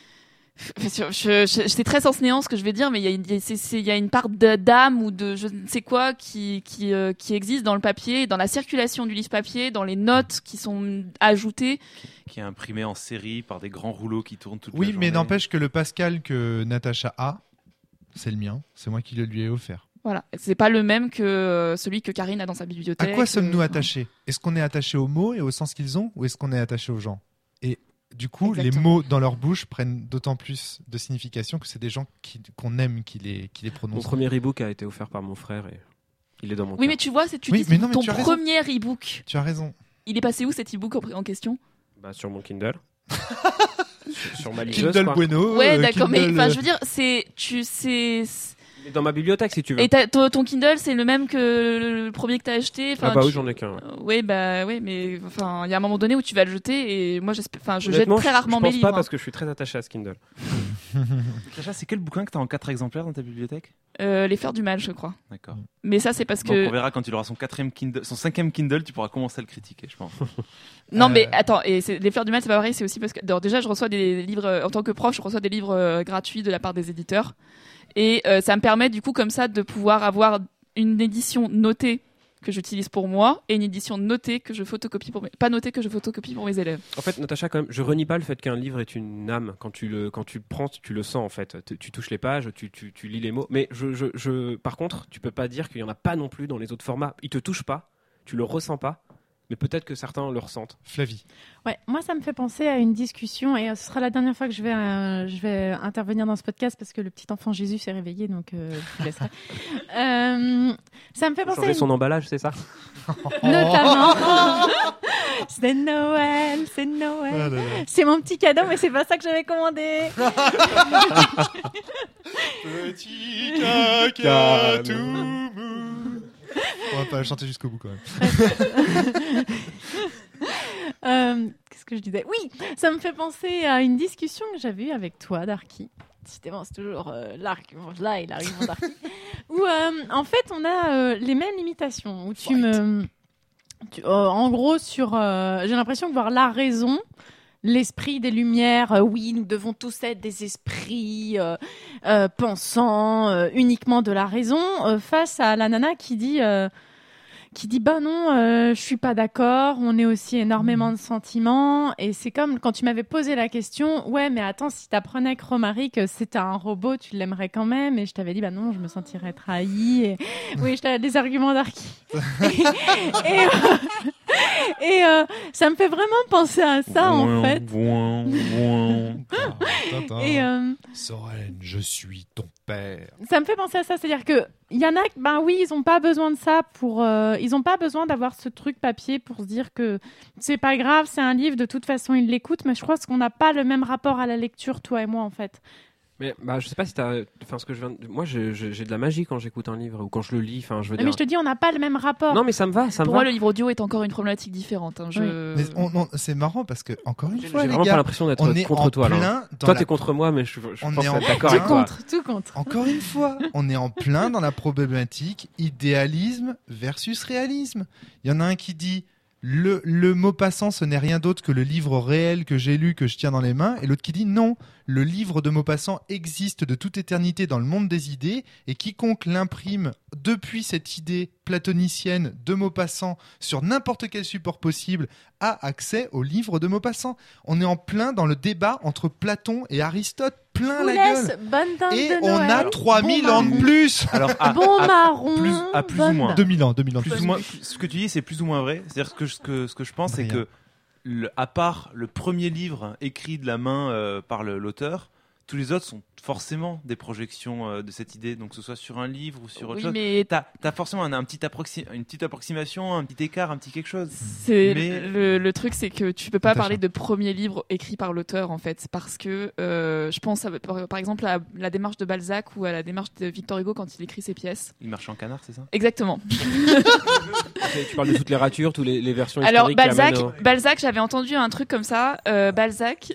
c'est très sens néant ce que je vais dire, mais il y a une part d'âme ou de je ne sais quoi qui existe dans le papier, dans la circulation du livre papier, dans les notes qui sont ajoutées,
qui est imprimé en série par des grands rouleaux qui tournent toute la
journée. Oui, mais n'empêche que le Pascal que Natacha a, c'est le mien, c'est moi qui le lui ai offert.
Voilà, c'est pas le même que celui que Karine a dans sa bibliothèque.
À quoi sommes-nous attachés ? Est-ce qu'on est attaché aux mots et au sens qu'ils ont, ou est-ce qu'on est attaché aux gens ? Et du coup, exactement. Les mots dans leur bouche prennent d'autant plus de signification que c'est des gens qu'on aime qui les prononcent.
Mon premier e-book a été offert par mon frère et il est dans mon
Oui,
cœur.
mais tu vois, ton premier e-book.
Tu as raison.
Il est passé où cet e-book en question ?
Sur mon Kindle. sur ma liseuse,
Kindle Bueno.
Ouais, d'accord, mais je veux dire,
dans ma bibliothèque, si tu veux.
Et ton Kindle, c'est le même que le premier que t'as acheté.
Oui, j'en ai qu'un.
Oui, mais il y a un moment donné où tu vas le jeter, et moi, je jette très rarement mes livres.
Je pense pas parce que je suis très attaché à ce Kindle.
Natacha, c'est quel bouquin que t'as en 4 exemplaires dans ta bibliothèque ?
Les Fleurs du Mal, je crois.
D'accord.
Mais ça, c'est parce que.
Donc on verra quand il aura son 5e Kindle, tu pourras commencer à le critiquer, je pense.
Non, mais attends, et les Fleurs du Mal, c'est pas vrai, c'est aussi parce que déjà, je reçois des livres en tant que prof, je reçois des livres gratuits de la part des éditeurs. Et ça me permet du coup comme ça de pouvoir avoir une édition notée que j'utilise pour moi et une édition notée que je photocopie pas notée que je photocopie pour mes élèves.
En fait, Natacha, quand même, je renie pas le fait qu'un livre est une âme. Quand tu le prends, tu le sens en fait. Tu touches les pages, tu lis les mots. Mais par contre, tu peux pas dire qu'il y en a pas non plus dans les autres formats. Ils te touchent pas, tu le ressens pas. Mais peut-être que certains le ressentent.
Flavie.
Ouais, moi ça me fait penser à une discussion et ce sera la dernière fois que je vais intervenir dans ce podcast parce que le petit enfant Jésus s'est réveillé, donc je vous laisserai. Ça me fait penser
Changer son emballage, c'est ça?
Notamment. C'est Noël.
Ah là là.
C'est mon petit cadeau, mais c'est pas ça que j'avais commandé.
Petit caca tout mou. On va pas chanter jusqu'au bout quand même.
Qu'est-ce que je disais? Oui, ça me fait penser à une discussion que j'avais eue avec toi, Darky. Décidément, c'est toujours l'argument d'Arky. Où en fait, on a les mêmes limitations. Où en gros, j'ai l'impression que voir la raison, l'esprit des Lumières, oui, nous devons tous être des esprits pensant uniquement de la raison, face à la nana qui dit bah non, je suis pas d'accord, on est aussi énormément de sentiments, et c'est comme quand tu m'avais posé la question, ouais mais attends, si t'apprenais que Romaric c'était un robot, tu l'aimerais quand même, et je t'avais dit bah non, je me sentirais trahie, et oui, je t'avais des arguments d'Arky. Et ça me fait vraiment penser à ça en fait. Et
Soren, je suis ton père.
ça me fait penser à ça, c'est-à-dire que il y en a, ben oui, ils ont pas besoin de ça ils ont pas besoin d'avoir ce truc papier pour se dire que c'est pas grave, c'est un livre, de toute façon ils l'écoutent, mais je crois qu'on n'a pas le même rapport à la lecture, toi et moi en fait.
Mais je sais pas si ce que moi j'ai de la magie quand j'écoute un livre ou quand je le lis. Enfin, je veux dire.
Mais je te dis, on n'a pas le même rapport.
Non, mais ça me va.
Pour moi, le livre audio est encore une problématique différente. Hein.
Mais c'est marrant parce que encore une fois,
j'ai
les
vraiment
gars,
pas l'impression d'être
on est
contre toi. Là. Toi, t'es contre moi, mais je
on
pense
est en
être d'accord avec toi.
Tout contre.
Encore une fois, on est en plein dans la problématique idéalisme versus réalisme. Il y en a un qui dit le Maupassant, ce n'est rien d'autre que le livre réel que j'ai lu, que je tiens dans les mains, et l'autre qui dit non, le livre de Maupassant existe de toute éternité dans le monde des idées, et quiconque l'imprime depuis cette idée platonicienne de Maupassant sur n'importe quel support possible a accès au livre de Maupassant. On est en plein dans le débat entre Platon et Aristote, plein la gueule.
Bonne dinde
Et
de
on
Noël.
a 3000 ans de plus.
Alors,
Bon marron.
plus ou moins.
2000 ans.
Plus ou moins, ce que tu dis, c'est plus ou moins vrai. C'est-à-dire que ce que je pense, c'est
Rien.
que à part le premier livre écrit de la main par l'auteur, tous les autres sont forcément des projections de cette idée, donc que ce soit sur un livre ou sur autre chose.
Mais
T'as forcément une petite approximation, un petit écart, un petit quelque chose.
le truc, c'est que tu peux pas parler de premier livre écrit par l'auteur en fait, parce que je pense par exemple à la démarche de Balzac ou à la démarche de Victor Hugo quand il écrit ses pièces.
Il marche en canard, c'est ça?
Exactement.
Tu parles de toutes les ratures, toutes les versions
Alors
historiques.
Balzac, j'avais entendu un truc comme ça. Balzac.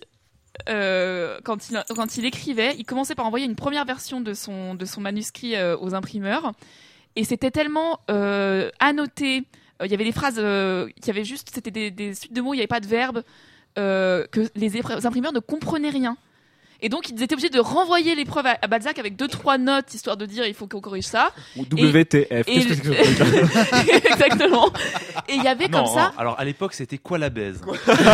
Quand il écrivait, il commençait par envoyer une première version de son manuscrit aux imprimeurs, et c'était tellement annoté. Il y avait des phrases, qui avaient juste, c'était des suites de mots, il n'y avait pas de verbes, que les imprimeurs ne comprenaient rien. Et donc ils étaient obligés de renvoyer l'épreuve à Balzac avec 2-3 notes histoire de dire il faut qu'on corrige ça.
Ou WTF. Qu'est-ce que c'est que ça?
Exactement. Et il y avait comme ça.
Alors à l'époque, c'était quoi la baise?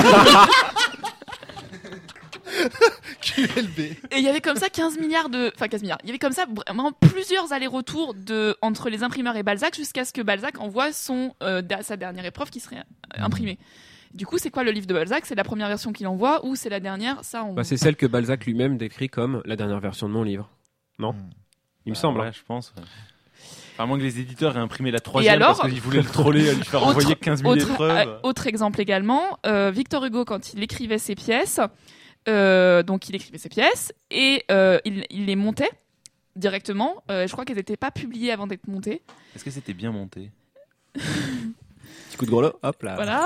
QLB.
Et il y avait comme ça 15 milliards. Il y avait comme ça vraiment plusieurs allers-retours entre les imprimeurs et Balzac jusqu'à ce que Balzac envoie sa dernière épreuve qui serait imprimée. Du coup, c'est quoi le livre de Balzac? C'est la première version qu'il envoie ou c'est la dernière?
C'est celle que Balzac lui-même décrit comme la dernière version de mon livre. Non? Il me semble.
Ouais, je pense. Ouais. À moins que les éditeurs aient imprimé la troisième
alors,
parce qu'ils voulaient le troller, lui faire envoyer 15 000 épreuves.
Autre exemple également, Victor Hugo, quand il écrivait ses pièces, donc il écrivait ses pièces et il les montait directement. Je crois qu'elles n'étaient pas publiées avant d'être montées.
Est-ce que c'était bien monté?
Petit coup de grelot, hop là.
Voilà.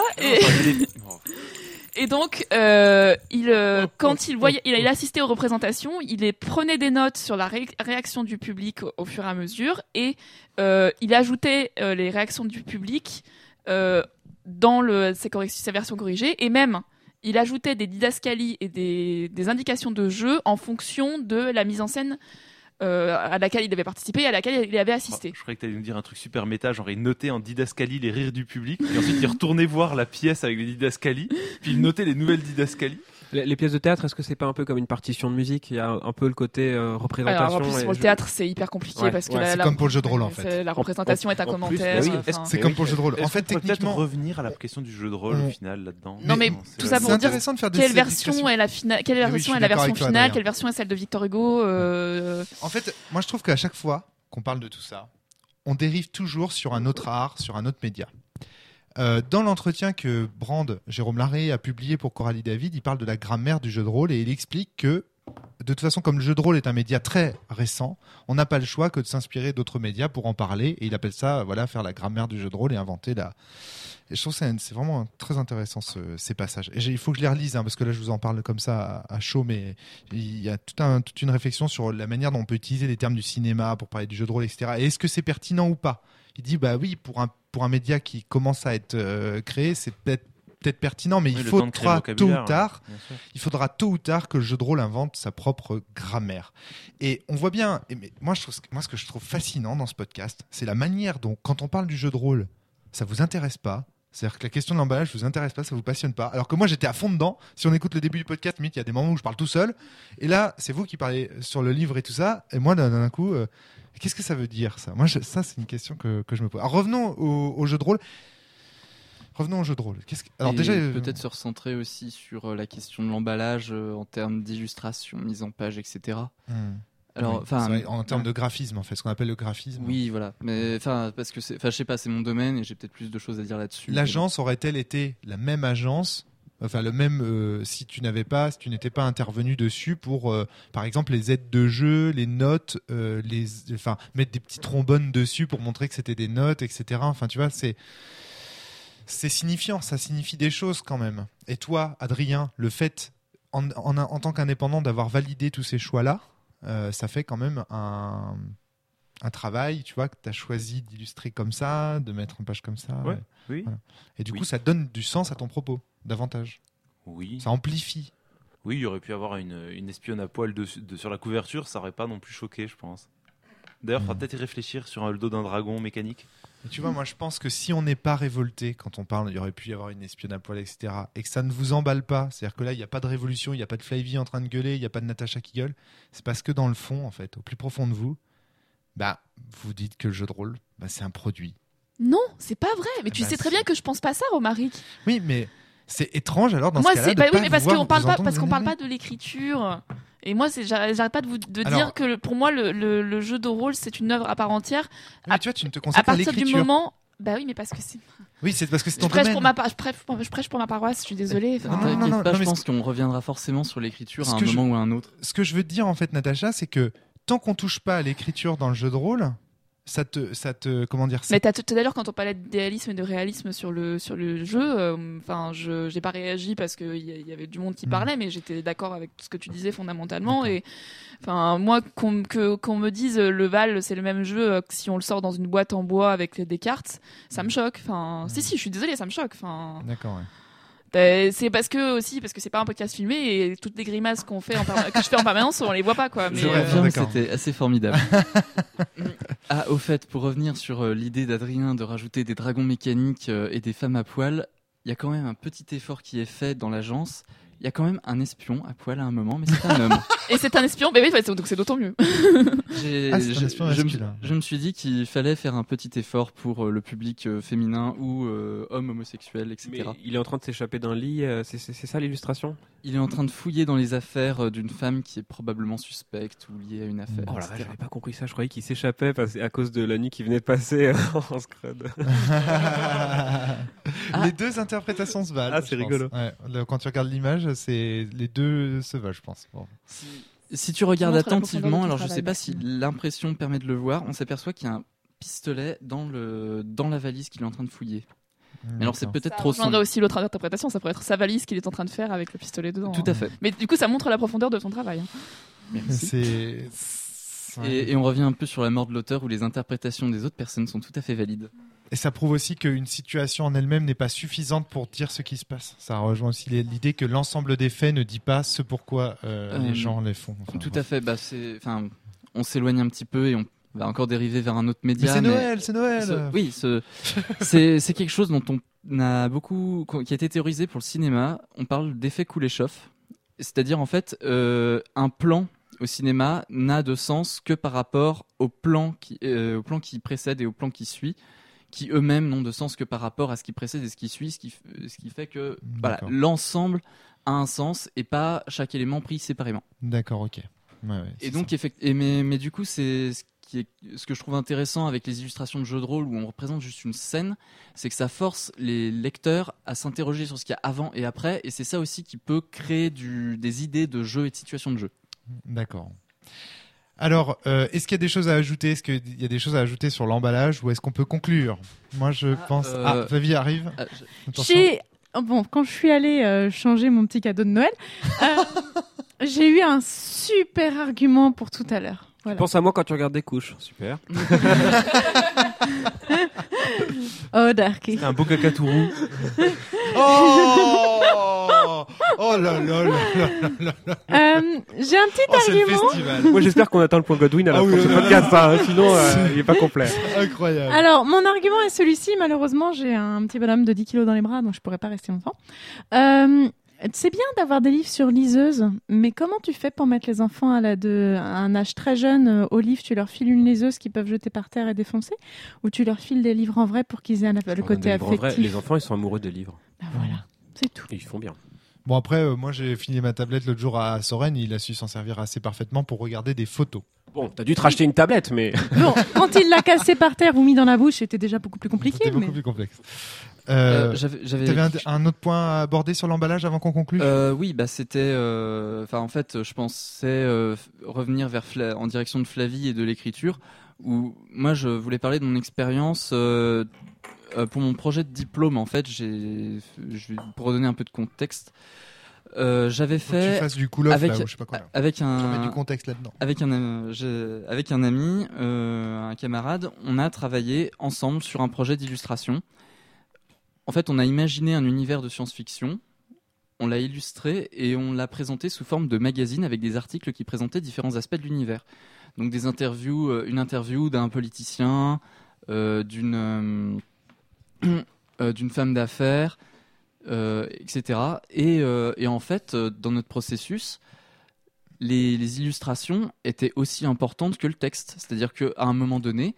Et donc, quand il assistait aux représentations, il prenait des notes sur la réaction du public au fur et à mesure, et il ajoutait les réactions du public dans ses versions corrigées, et même il ajoutait des didascalies et des indications de jeu en fonction de la mise en scène à laquelle il avait participé et à laquelle il avait assisté.
Je croyais que tu allais nous dire un truc super méta, genre il notait en didascalie les rires du public, et ensuite il retournait voir la pièce avec les didascalies, puis il notait les nouvelles didascalies.
Les pièces de théâtre, est-ce que c'est pas un peu comme une partition de musique? Il y a un peu le côté représentation.
Alors, en plus, pour le théâtre, c'est hyper compliqué parce que
c'est comme pour le jeu de rôle en fait.
La représentation est un commentaire.
C'est comme pour le jeu de rôle. En fait, techniquement,
revenir à la question du jeu de rôle au final là-dedans.
Non, mais tout ça pour dire quelle version est la finale, quelle version est la version finale, quelle version est celle de Victor Hugo.
En fait, moi je trouve qu'à chaque fois qu'on parle de tout ça, on dérive toujours sur un autre art, sur un autre média. Dans l'entretien que Jérôme Larrey a publié pour Coralie David, il parle de la grammaire du jeu de rôle et il explique que de toute façon, comme le jeu de rôle est un média très récent, on n'a pas le choix que de s'inspirer d'autres médias pour en parler, et il appelle ça faire la grammaire du jeu de rôle et inventer la... Et je trouve que c'est vraiment très intéressant ces passages. Et il faut que je les relise, parce que là je vous en parle comme ça à chaud, mais il y a toute une réflexion sur la manière dont on peut utiliser les termes du cinéma pour parler du jeu de rôle, etc. Et est-ce que c'est pertinent ou pas? Il dit oui, pour un média qui commence à être créé, c'est peut-être pertinent, mais il faudra tôt ou tard que le jeu de rôle invente sa propre grammaire. Et on voit bien, mais moi ce que je trouve fascinant dans ce podcast, c'est la manière dont, quand on parle du jeu de rôle, ça vous intéresse pas. C'est-à-dire que la question de l'emballage vous intéresse pas, ça vous passionne pas. Alors que moi j'étais à fond dedans. Si on écoute le début du podcast, il y a des moments où je parle tout seul. Et là, c'est vous qui parlez sur le livre et tout ça. Et moi, d'un coup, qu'est-ce que ça veut dire ça? Moi, ça c'est une question que je me pose. Alors revenons au jeu de rôle. Alors déjà,
peut-être se recentrer aussi sur la question de l'emballage en termes d'illustration, mise en page, etc. Alors,
en termes de graphisme, en fait, ce qu'on appelle le graphisme.
Oui, voilà. Mais parce que je sais pas, c'est mon domaine et j'ai peut-être plus de choses à dire là-dessus.
L'agence aurait-elle été la même agence? Enfin, le même si tu n'étais pas intervenu dessus pour, par exemple, les aides de jeu, les notes, mettre des petits trombones dessus pour montrer que c'était des notes, etc. Enfin, tu vois, c'est signifiant, ça signifie des choses quand même. Et toi, Adrien, le fait, en tant qu'indépendant, d'avoir validé tous ces choix-là, ça fait quand même un travail, tu vois, que tu as choisi d'illustrer comme ça, de mettre en page comme ça.
Ouais, oui.
Voilà. Et du coup, ça donne du sens à ton propos, davantage.
Oui.
Ça amplifie.
Oui, il y aurait pu avoir une espionne à poil sur la couverture, ça aurait pas non plus choqué, je pense. D'ailleurs, il faudra peut-être y réfléchir sur le dos d'un dragon mécanique.
Et tu vois, moi je pense que si on n'est pas révolté quand on parle, il y aurait pu y avoir une espionne à poil, etc., et que ça ne vous emballe pas, c'est-à-dire que là il n'y a pas de révolution, il n'y a pas de Flavie en train de gueuler, il n'y a pas de Natacha qui gueule, c'est parce que dans le fond, en fait, au plus profond de vous, vous dites que le jeu de rôle, c'est un produit.
Non, c'est pas vrai, mais tu sais très bien que je pense pas ça, Romaric.
Oui, mais c'est étrange alors dans ce cas-là
mais parce qu'on parle pas de l'écriture. Et moi, j'arrête pas de dire que pour moi, le jeu de rôle, c'est une œuvre à part entière.
Mais tu vois, tu ne te consacres à l'écriture.
À partir du moment... Bah oui, mais parce que c'est...
Oui, c'est parce que c'est ton
domaine.
Je
prêche pour ma paroisse, je suis désolée.
Non, je pense qu'on reviendra forcément sur l'écriture à un moment ou à un autre.
Ce que je veux te dire, en fait, Natacha, c'est que tant qu'on touche pas à l'écriture dans le jeu de rôle... Ça te comment dire ça.
Mais tout à l'heure quand on parlait d'idéalisme et de réalisme sur le jeu, j'ai pas réagi parce que il y avait du monde qui parlait, mais j'étais d'accord avec tout ce que tu disais fondamentalement. Et moi qu'on me dise le Val c'est le même jeu que si on le sort dans une boîte en bois avec des cartes, ça me choque. Si je suis désolée, ça me choque.
D'accord. Ouais.
C'est parce que c'est pas un podcast filmé et toutes les grimaces que je fais en permanence on les voit pas quoi. Mais
c'était assez formidable. Au fait, pour revenir sur l'idée d'Adrien de rajouter des dragons mécaniques et des femmes à poil, il y a quand même un petit effort qui est fait dans l'agence. Il y a quand même un espion à poil à un moment, mais c'est un homme.
Et c'est un espion, mais oui, donc c'est d'autant mieux.
Je me suis dit qu'il fallait faire un petit effort pour le public féminin ou homme homosexuel, etc.
Mais il est en train de s'échapper d'un lit, c'est ça l'illustration?
Il est en train de fouiller dans les affaires d'une femme qui est probablement suspecte ou liée à une affaire.
Oh là là, j'avais pas compris ça, je croyais qu'il s'échappait à cause de la nuit qui venait de passer en scrud.
Les deux interprétations se valent.
C'est rigolo.
Ouais, quand tu regardes l'image, les deux se valent, je pense. Bon.
Si tu regardes attentivement, alors je sais pas si l'impression permet de le voir, on s'aperçoit qu'il y a un pistolet dans la valise qu'il est en train de fouiller. Mais alors c'est peut-être trop sombre.
Ça aussi l'autre interprétation, ça pourrait être sa valise qu'il est en train de faire avec le pistolet dedans.
Tout à fait.
Mais du coup, ça montre la profondeur de ton travail.
Merci. Et on revient un peu sur la mort de l'auteur où les interprétations des autres personnes sont tout à fait valides.
Et ça prouve aussi qu'une situation en elle-même n'est pas suffisante pour dire ce qui se passe. Ça rejoint aussi l'idée que l'ensemble des faits ne dit pas ce pourquoi les gens les font.
Tout à fait. on s'éloigne un petit peu et on va encore dériver vers un autre média.
Mais c'est Noël.
Oui, c'est quelque chose dont on a beaucoup, qui a été théorisé pour le cinéma. On parle d'effet Kuleshov, c'est-à-dire en fait un plan au cinéma n'a de sens que par rapport au plan qui précède et au plan qui suit, qui eux-mêmes n'ont de sens que par rapport à ce qui précède et ce qui suit, ce qui fait que voilà, l'ensemble a un sens et pas chaque élément pris séparément.
D'accord, ok. Ouais,
et donc mais du coup c'est ce que je trouve intéressant avec les illustrations de jeux de rôle où on représente juste une scène, c'est que ça force les lecteurs à s'interroger sur ce qu'il y a avant et après, et c'est ça aussi qui peut créer des idées de jeu et de situations de jeu.
D'accord. Alors, est-ce qu'il y a des choses à ajouter ? Est-ce qu'il y a des choses à ajouter sur l'emballage ou est-ce qu'on peut conclure ? Moi, je pense... Flavie arrive.
Bon, quand je suis allée changer mon petit cadeau de Noël, j'ai eu un super argument pour tout à l'heure. Voilà.
Pense à moi quand tu regardes des couches. Super.
Oh, Darky.
C'est un beau cacatourou.
Oh là là là là.
J'ai un petit argument.
Moi, j'espère qu'on atteint le point Godwin à la fin de ce podcast. Sinon, il n'est pas complet.
Incroyable.
Alors, mon argument est celui-ci. Malheureusement, j'ai un petit bonhomme de 10 kilos dans les bras, donc je pourrais pas rester longtemps. C'est bien d'avoir des livres sur liseuse, mais comment tu fais pour mettre les enfants à un âge très jeune au livre ? Tu leur files une liseuse qu'ils peuvent jeter par terre et défoncer, ou tu leur files des livres en vrai pour qu'ils aient le côté affectif ?
Les enfants, ils sont amoureux des livres.
Ben voilà, c'est tout.
Et ils font bien.
Bon après, moi j'ai fini ma tablette l'autre jour à Soren, il a su s'en servir assez parfaitement pour regarder des photos.
Bon, t'as dû te racheter une tablette, mais...
Bon, quand il l'a cassé par terre ou mis dans la bouche, c'était déjà beaucoup plus compliqué.
C'était beaucoup plus complexe. T'avais un autre point à aborder sur l'emballage avant qu'on conclue ?
Oui, bah c'était... en fait, je pensais revenir en direction de Flavie et de l'écriture, où moi je voulais parler de mon expérience... pour mon projet de diplôme, en fait, pour redonner un peu de contexte, j'avais fait...
Faut que tu fasses du cool-off, là, je sais pas quoi. Là.
Avec
tu remets du contexte là-dedans.
Avec un ami, un camarade, on a travaillé ensemble sur un projet d'illustration. En fait, on a imaginé un univers de science-fiction, on l'a illustré et on l'a présenté sous forme de magazine avec des articles qui présentaient différents aspects de l'univers. Donc des interviews, une interview d'un politicien, d'une femme d'affaires, etc. Et en fait, dans notre processus, les illustrations étaient aussi importantes que le texte. C'est-à-dire qu'à un moment donné,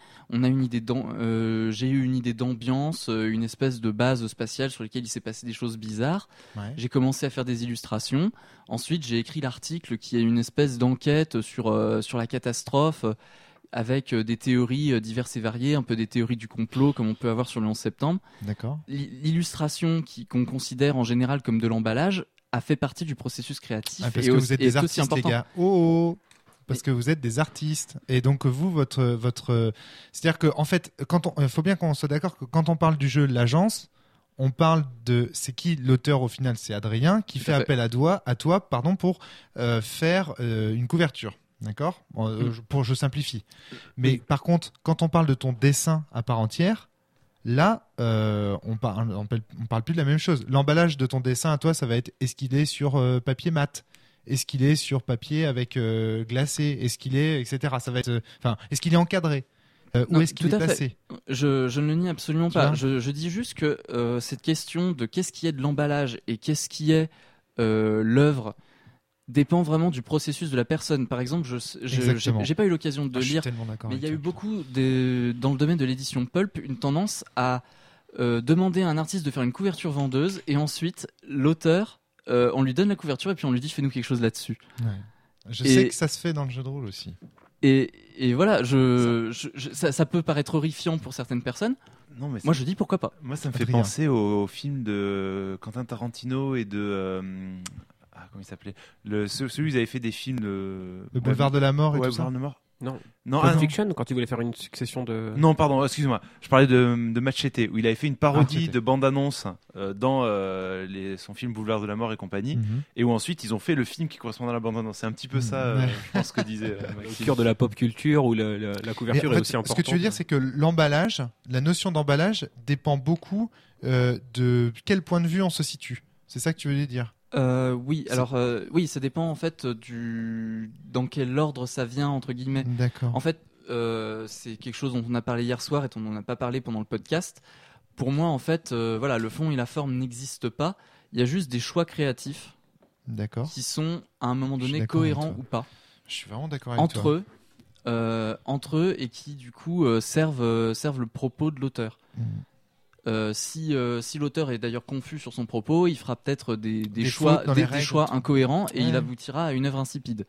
j'ai eu une idée d'ambiance, une espèce de base spatiale sur laquelle il s'est passé des choses bizarres. Ouais. J'ai commencé à faire des illustrations. Ensuite, j'ai écrit l'article qui est une espèce d'enquête sur la catastrophe, avec des théories diverses et variées, un peu des théories du complot comme on peut avoir sur le 11 septembre.
D'accord.
L'illustration qu'on considère en général comme de l'emballage a fait partie du processus créatif.
Parce que vous êtes des artistes, les gars. Parce que vous êtes des artistes. Et donc vous, votre... C'est-à-dire qu'en fait, il faut bien qu'on soit d'accord que quand on parle du jeu L'Agence, on parle de... C'est qui l'auteur au final ? C'est Adrien qui fait appel à toi pour faire une couverture. D'accord ? Je simplifie. Mais par contre, quand on parle de ton dessin à part entière, là, on parle plus de la même chose. L'emballage de ton dessin à toi, ça va être est-ce qu'il est sur papier mat ? Est-ce qu'il est sur papier avec glacé ? Est-ce qu'il est, etc. Ça va être, est-ce qu'il est encadré ? Où est-ce qu'il est placé ?
Je ne le nie absolument pas. Je dis juste que cette question de qu'est-ce qui est de l'emballage et qu'est-ce qui est l'œuvre dépend vraiment du processus de la personne. Par exemple, j'ai pas eu l'occasion de lire, mais il y a eu beaucoup dans le domaine de l'édition pulp une tendance à demander à un artiste de faire une couverture vendeuse et ensuite l'auteur, on lui donne la couverture et puis on lui dit fais-nous quelque chose là-dessus.
Ouais. Je sais que ça se fait dans le jeu de rôle aussi.
Et voilà, ça peut paraître horrifiant pour certaines personnes.
Non, mais
moi je dis pourquoi pas.
Moi ça me fait penser au film de Quentin Tarantino et de comment il s'appelait, celui où ils avaient fait des films
le Boulevard de la Mort et tout ça.
Non, Pulp Fiction, quand il voulait faire une succession de...
Non, pardon, excuse-moi. Je parlais de Machete, où il avait fait une parodie de bande-annonce dans son film Boulevard de la Mort et compagnie, et où ensuite ils ont fait le film qui correspond à la bande-annonce. C'est un petit peu ça, je pense, que disait Maxime.
Au cœur de la pop culture, où la couverture est aussi importante.
Ce que tu veux dire, c'est que l'emballage, la notion d'emballage dépend beaucoup de quel point de vue on se situe. C'est ça que tu veux dire ?
Oui, alors oui, ça dépend en fait dans quel ordre ça vient entre guillemets.
D'accord.
En fait, c'est quelque chose dont on a parlé hier soir et dont on n'a pas parlé pendant le podcast. Pour moi, en fait, voilà, le fond et la forme n'existent pas. Il y a juste des choix créatifs
D'accord.
qui sont à un moment
Je suis
donné
d'accord avec
cohérents
toi.
ou pas
Je suis vraiment d'accord avec toi.
entre eux et qui du coup servent le propos de l'auteur. Si l'auteur est d'ailleurs confus sur son propos, il fera peut-être des choix,
fautes dans les règles,
choix
tout.
incohérents et il
Ouais.
aboutira à une œuvre insipide.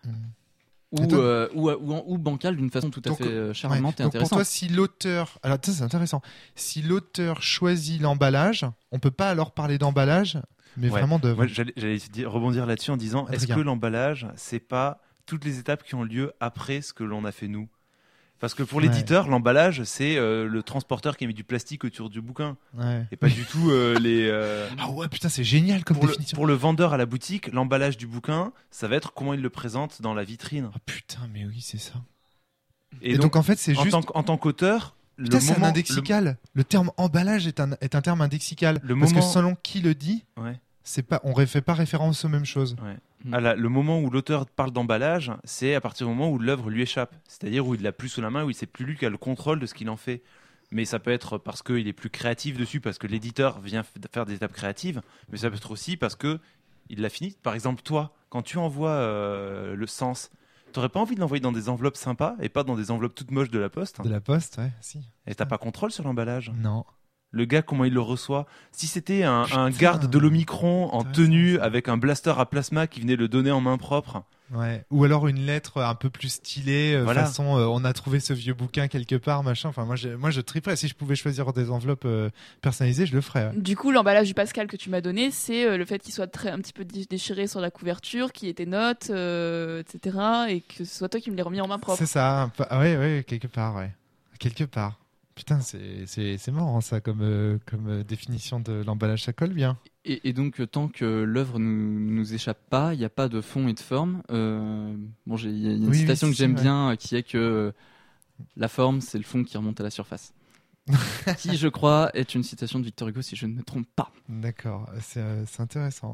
Et toi-
Ou bancale d'une façon tout à
Donc,
fait charmante et
Donc pour
intéressante.
toi, si l'auteur, alors ça c'est intéressant, si l'auteur choisit l'emballage, on peut pas alors parler d'emballage, mais
Ouais.
vraiment de.
Moi, j'allais rebondir là-dessus en disant est-ce
Adrien.
que l'emballage, c'est pas toutes les étapes qui ont lieu après ce que l'on a fait nous? Parce que pour
Ouais.
l'éditeur, l'emballage, c'est le transporteur qui a mis du plastique autour du bouquin.
Ouais.
Et pas du tout les.
Ah ouais, putain, c'est génial comme définition.
Pour le vendeur à la boutique, l'emballage du bouquin, ça va être comment il le présente dans la vitrine.
Ah putain, mais oui, c'est ça.
Et,
Et donc en fait, c'est
en
juste.
tant qu'auteur,
Putain,
le
c'est un
moment,
indexical. Le terme emballage est un terme indexical.
Le
Parce que
moment-
selon qui le dit,
Ouais.
c'est pas, on ne fait pas référence aux mêmes choses.
Le moment où l'auteur parle d'emballage, c'est à partir du moment où l'œuvre lui échappe. C'est-à-dire où il l'a plus sous la main, où il sait plus lui qui a le contrôle de ce qu'il en fait. Mais ça peut être parce qu'il est plus créatif dessus, parce que l'éditeur vient faire des étapes créatives, mais ça peut être aussi parce que il l'a fini. Par exemple, toi, quand tu envoies le sens, t'aurais pas envie de l'envoyer dans des enveloppes sympas et pas dans des enveloppes toutes moches de la poste?
De la poste, ouais, si.
Et t'as pas contrôle sur l'emballage?
Non.
Le gars, comment il le reçoit? Si c'était un
Putain.
garde de l'Omicron en
Intéressant,
tenue
ça.
avec un blaster à plasma qui venait le donner en main propre.
Ouais. Ou alors une lettre un peu plus stylée,
Voilà.
façon on a trouvé ce vieux bouquin quelque part, machin. Enfin, moi je triperais. Si je pouvais choisir des enveloppes personnalisées, je le ferais. Ouais.
Du coup, l'emballage du Pascal que tu m'as donné, c'est le fait qu'il soit un petit peu déchiré sur la couverture, qu'il y ait tes notes, etc. Et que ce soit toi qui me l'aies remis en main propre.
C'est ça. Ouais, quelque part, ouais. Quelque part. Putain, c'est marrant ça comme définition de l'emballage, ça colle bien.
Et donc, tant que l'œuvre nous échappe pas, il n'y a pas de fond et de forme. Bon, il y a une
Oui,
citation
oui,
que j'aime
ouais.
bien qui est que la forme, c'est le fond qui remonte à la surface. Qui, je crois, est une citation de Victor Hugo, si je ne me trompe pas.
D'accord, c'est intéressant.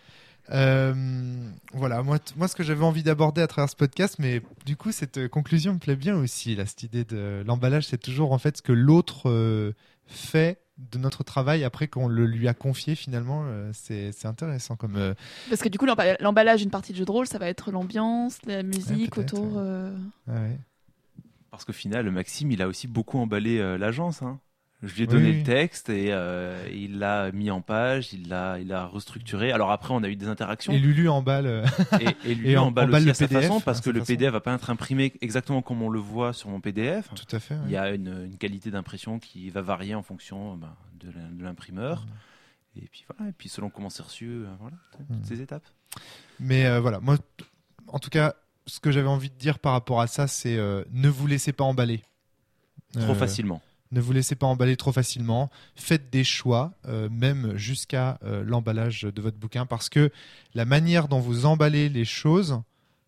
Voilà, moi ce que j'avais envie d'aborder à travers ce podcast, mais du coup cette conclusion me plaît bien aussi, là, cette idée de l'emballage, c'est toujours en fait ce que l'autre fait de notre travail après qu'on le lui a confié finalement, c'est intéressant comme...
Parce que du coup, l'emballage d'une partie de jeu de rôle, ça va être l'ambiance, la musique
peut-être,
autour.
ouais.
Parce qu'au final, Maxime, il a aussi beaucoup emballé l'agence. Hein. Je lui ai donné
Oui.
le texte et il l'a mis en page, il l'a restructuré. Alors après, on a eu des interactions.
Et Lulu emballe...
Et lui
et
emballe
emballe
aussi
le
à sa
PDF,
façon, parce
à
que
sa
le
façon.
PDF va pas être imprimé exactement comme on le voit sur mon PDF.
Tout à fait.
Il y a une qualité d'impression qui va varier en fonction de l'imprimeur. Et puis voilà, et puis selon comment c'est reçu, voilà, toutes ces étapes.
Mais voilà, moi, en tout cas, ce que j'avais envie de dire par rapport à ça, c'est ne vous laissez pas emballer.
Trop facilement.
Ne vous laissez pas emballer trop facilement. Faites des choix, même jusqu'à l'emballage de votre bouquin, parce que la manière dont vous emballez les choses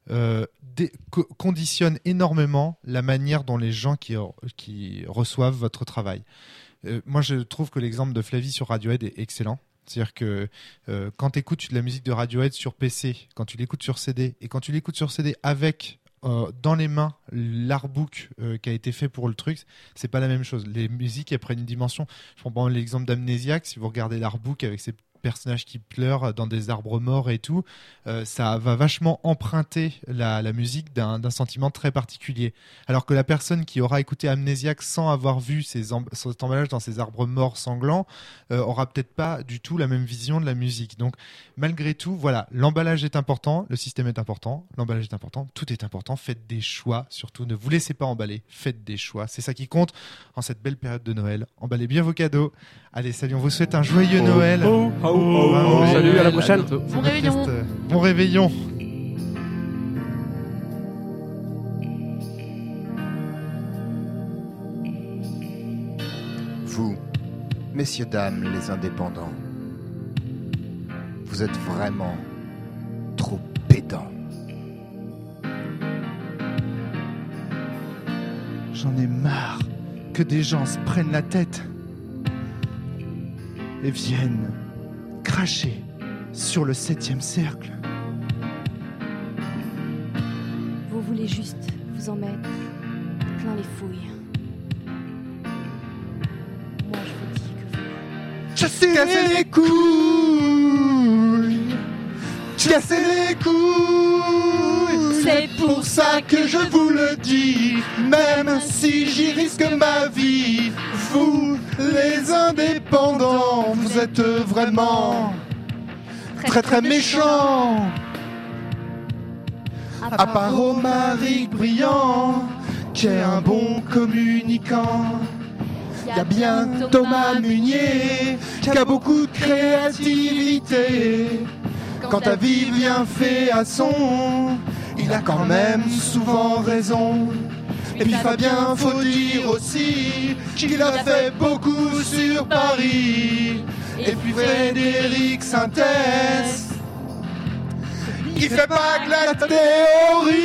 conditionne énormément la manière dont les gens qui reçoivent votre travail. Moi, je trouve que l'exemple de Flavie sur Radiohead est excellent. C'est-à-dire que quand tu écoutes de la musique de Radiohead sur PC, quand tu l'écoutes sur CD, et quand tu l'écoutes sur CD avec dans les mains l'artbook qui a été fait pour le truc, c'est pas la même chose. Les musiques, elles prennent une dimension. Je prends par exemple l'exemple d'Amnésiaque. Si vous regardez l'artbook avec ces personnages qui pleurent dans des arbres morts et tout, ça va vachement emprunter la musique d'un sentiment très particulier. Alors que la personne qui aura écouté Amnésiaque sans avoir vu cet emballage dans ces arbres morts sanglants aura peut-être pas du tout la même vision de la musique. Donc malgré tout, voilà, l'emballage est important, le système est important, l'emballage est important, tout est important. Faites des choix, surtout ne vous laissez pas emballer, faites des choix, c'est ça qui compte en cette belle période de Noël. Emballez bien vos cadeaux. Allez, salut, on vous souhaite un joyeux Noël.
Salut, à la prochaine.
Bon réveillon.
Bon réveillon.
Vous, messieurs, dames, les indépendants, vous êtes vraiment trop pédants.
J'en ai marre que des gens se prennent la tête et viennent cracher sur le 7e cercle.
Vous voulez juste vous en mettre plein les fouilles. Moi, je vous dis que vous...
Cassez les couilles, cassez les couilles. C'est pour ça que je vous le dis, même si j'y risque ma vie. Vous, les indépendants, vous êtes vraiment très très méchants. À part Romaric Brillant, qui est un bon communicant. Y a bien Thomas Munier, qui a beaucoup de créativité. Quand ta vie vient fait à son, il a quand même souvent raison. Et puis Fabien, faut dire aussi qu'il a fait beaucoup sur Paris. Et puis Frédéric Sintès, il fait pas que la théorie.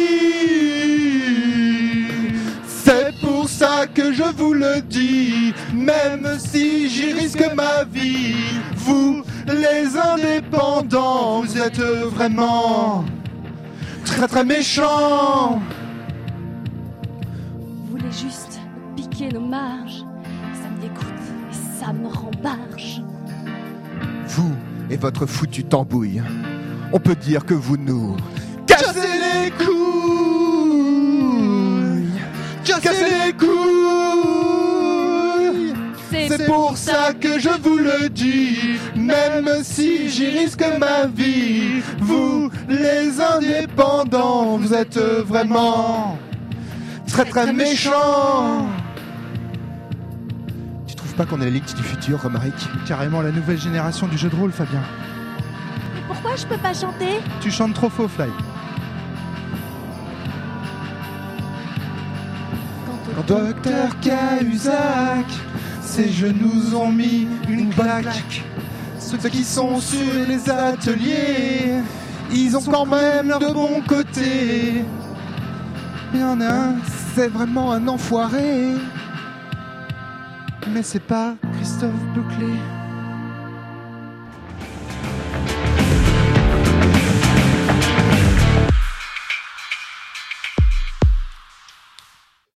C'est pour ça que je vous le dis, même si j'y risque ma vie. Vous, les indépendants, vous êtes vraiment très très méchants.
Vous voulez juste piquer nos marges. Ça me dégoûte et ça me rembarge.
Vous et votre foutu tambouille, on peut dire que vous nous
Cassez les couilles, cassez les couilles. C'est pour ça que je vous le dis, même si j'y risque ma vie. Vous, les indépendants, vous êtes vraiment très très méchants.
Tu trouves pas qu'on est l'élite du futur, Romaric?
Carrément la nouvelle génération du jeu de rôle, Fabien.
Mais pourquoi je peux pas chanter?
Tu chantes trop faux, Fly. Quand Docteur Cahuzac, ses genoux ont mis une claque. Ceux qui sont sur les ateliers, ils ont quand même leur de bon côté. Il y en a un, c'est vraiment un enfoiré. Mais c'est pas Christophe Bouclé.